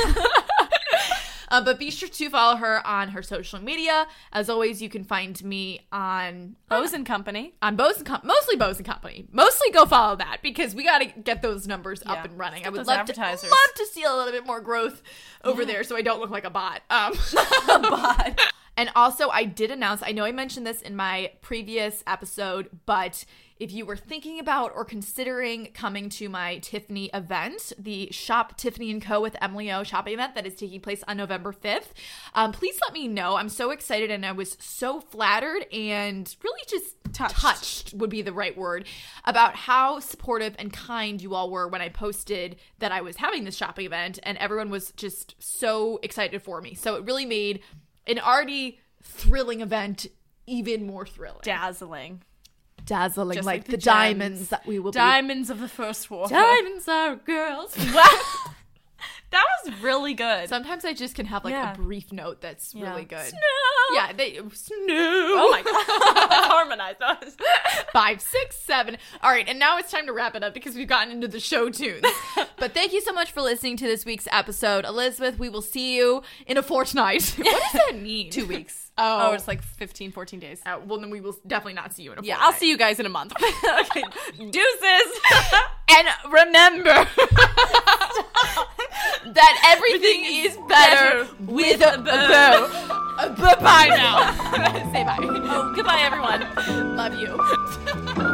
[SPEAKER 1] Uh, but be sure to follow her on her social media. As always, you can find me on
[SPEAKER 2] Bose and Company.
[SPEAKER 1] on Bose and Com- mostly Bose and Company. Mostly go follow that because we got to get those numbers
[SPEAKER 2] Yeah.
[SPEAKER 1] up and running.
[SPEAKER 2] Let's
[SPEAKER 1] I
[SPEAKER 2] get
[SPEAKER 1] would
[SPEAKER 2] those
[SPEAKER 1] love to
[SPEAKER 2] advertisers.
[SPEAKER 1] love to see a little bit more growth over there, so I don't look like a bot. Um,
[SPEAKER 2] But
[SPEAKER 1] And also, I did announce, I know I mentioned this in my previous episode, but if you were thinking about or considering coming to my Tiffany event, the Shop Tiffany and Co. with Emily O shopping event that is taking place on November fifth, um, please let me know. I'm so excited and I was so flattered and really just touched. touched would be the right word about how supportive and kind you all were when I posted that I was having this shopping event, and everyone was just so excited for me. So it really made an already thrilling event even more thrilling.
[SPEAKER 2] Dazzling.
[SPEAKER 1] Dazzling,
[SPEAKER 2] Just
[SPEAKER 1] like,
[SPEAKER 2] like
[SPEAKER 1] the,
[SPEAKER 2] the
[SPEAKER 1] diamonds
[SPEAKER 2] gems.
[SPEAKER 1] that we will
[SPEAKER 2] Diamonds of the first war.
[SPEAKER 1] be. Diamonds are girls.
[SPEAKER 2] Wow. That was really good.
[SPEAKER 1] Sometimes I just can have like
[SPEAKER 2] Yeah.
[SPEAKER 1] a brief note that's
[SPEAKER 2] Yeah.
[SPEAKER 1] really good.
[SPEAKER 2] Snow.
[SPEAKER 1] Yeah, they snow.
[SPEAKER 2] Oh my god. Let's harmonize those.
[SPEAKER 1] Five, six, seven. All right, and now it's time to wrap it up because we've gotten into the show tunes. But thank you so much for listening to this week's episode. Elizabeth, we will see you in a fortnight. What does that mean?
[SPEAKER 2] Two weeks.
[SPEAKER 1] Oh.
[SPEAKER 2] Oh, it's like fifteen, fourteen days.
[SPEAKER 1] Uh, well, then we will definitely not see you in a
[SPEAKER 2] Yeah,
[SPEAKER 1] fortnight.
[SPEAKER 2] I'll see you guys in a month. Okay. Deuces.
[SPEAKER 1] And remember that everything is better with a bow. Uh, Bye-bye now. Say bye.
[SPEAKER 2] Oh, goodbye, everyone.
[SPEAKER 1] Love you.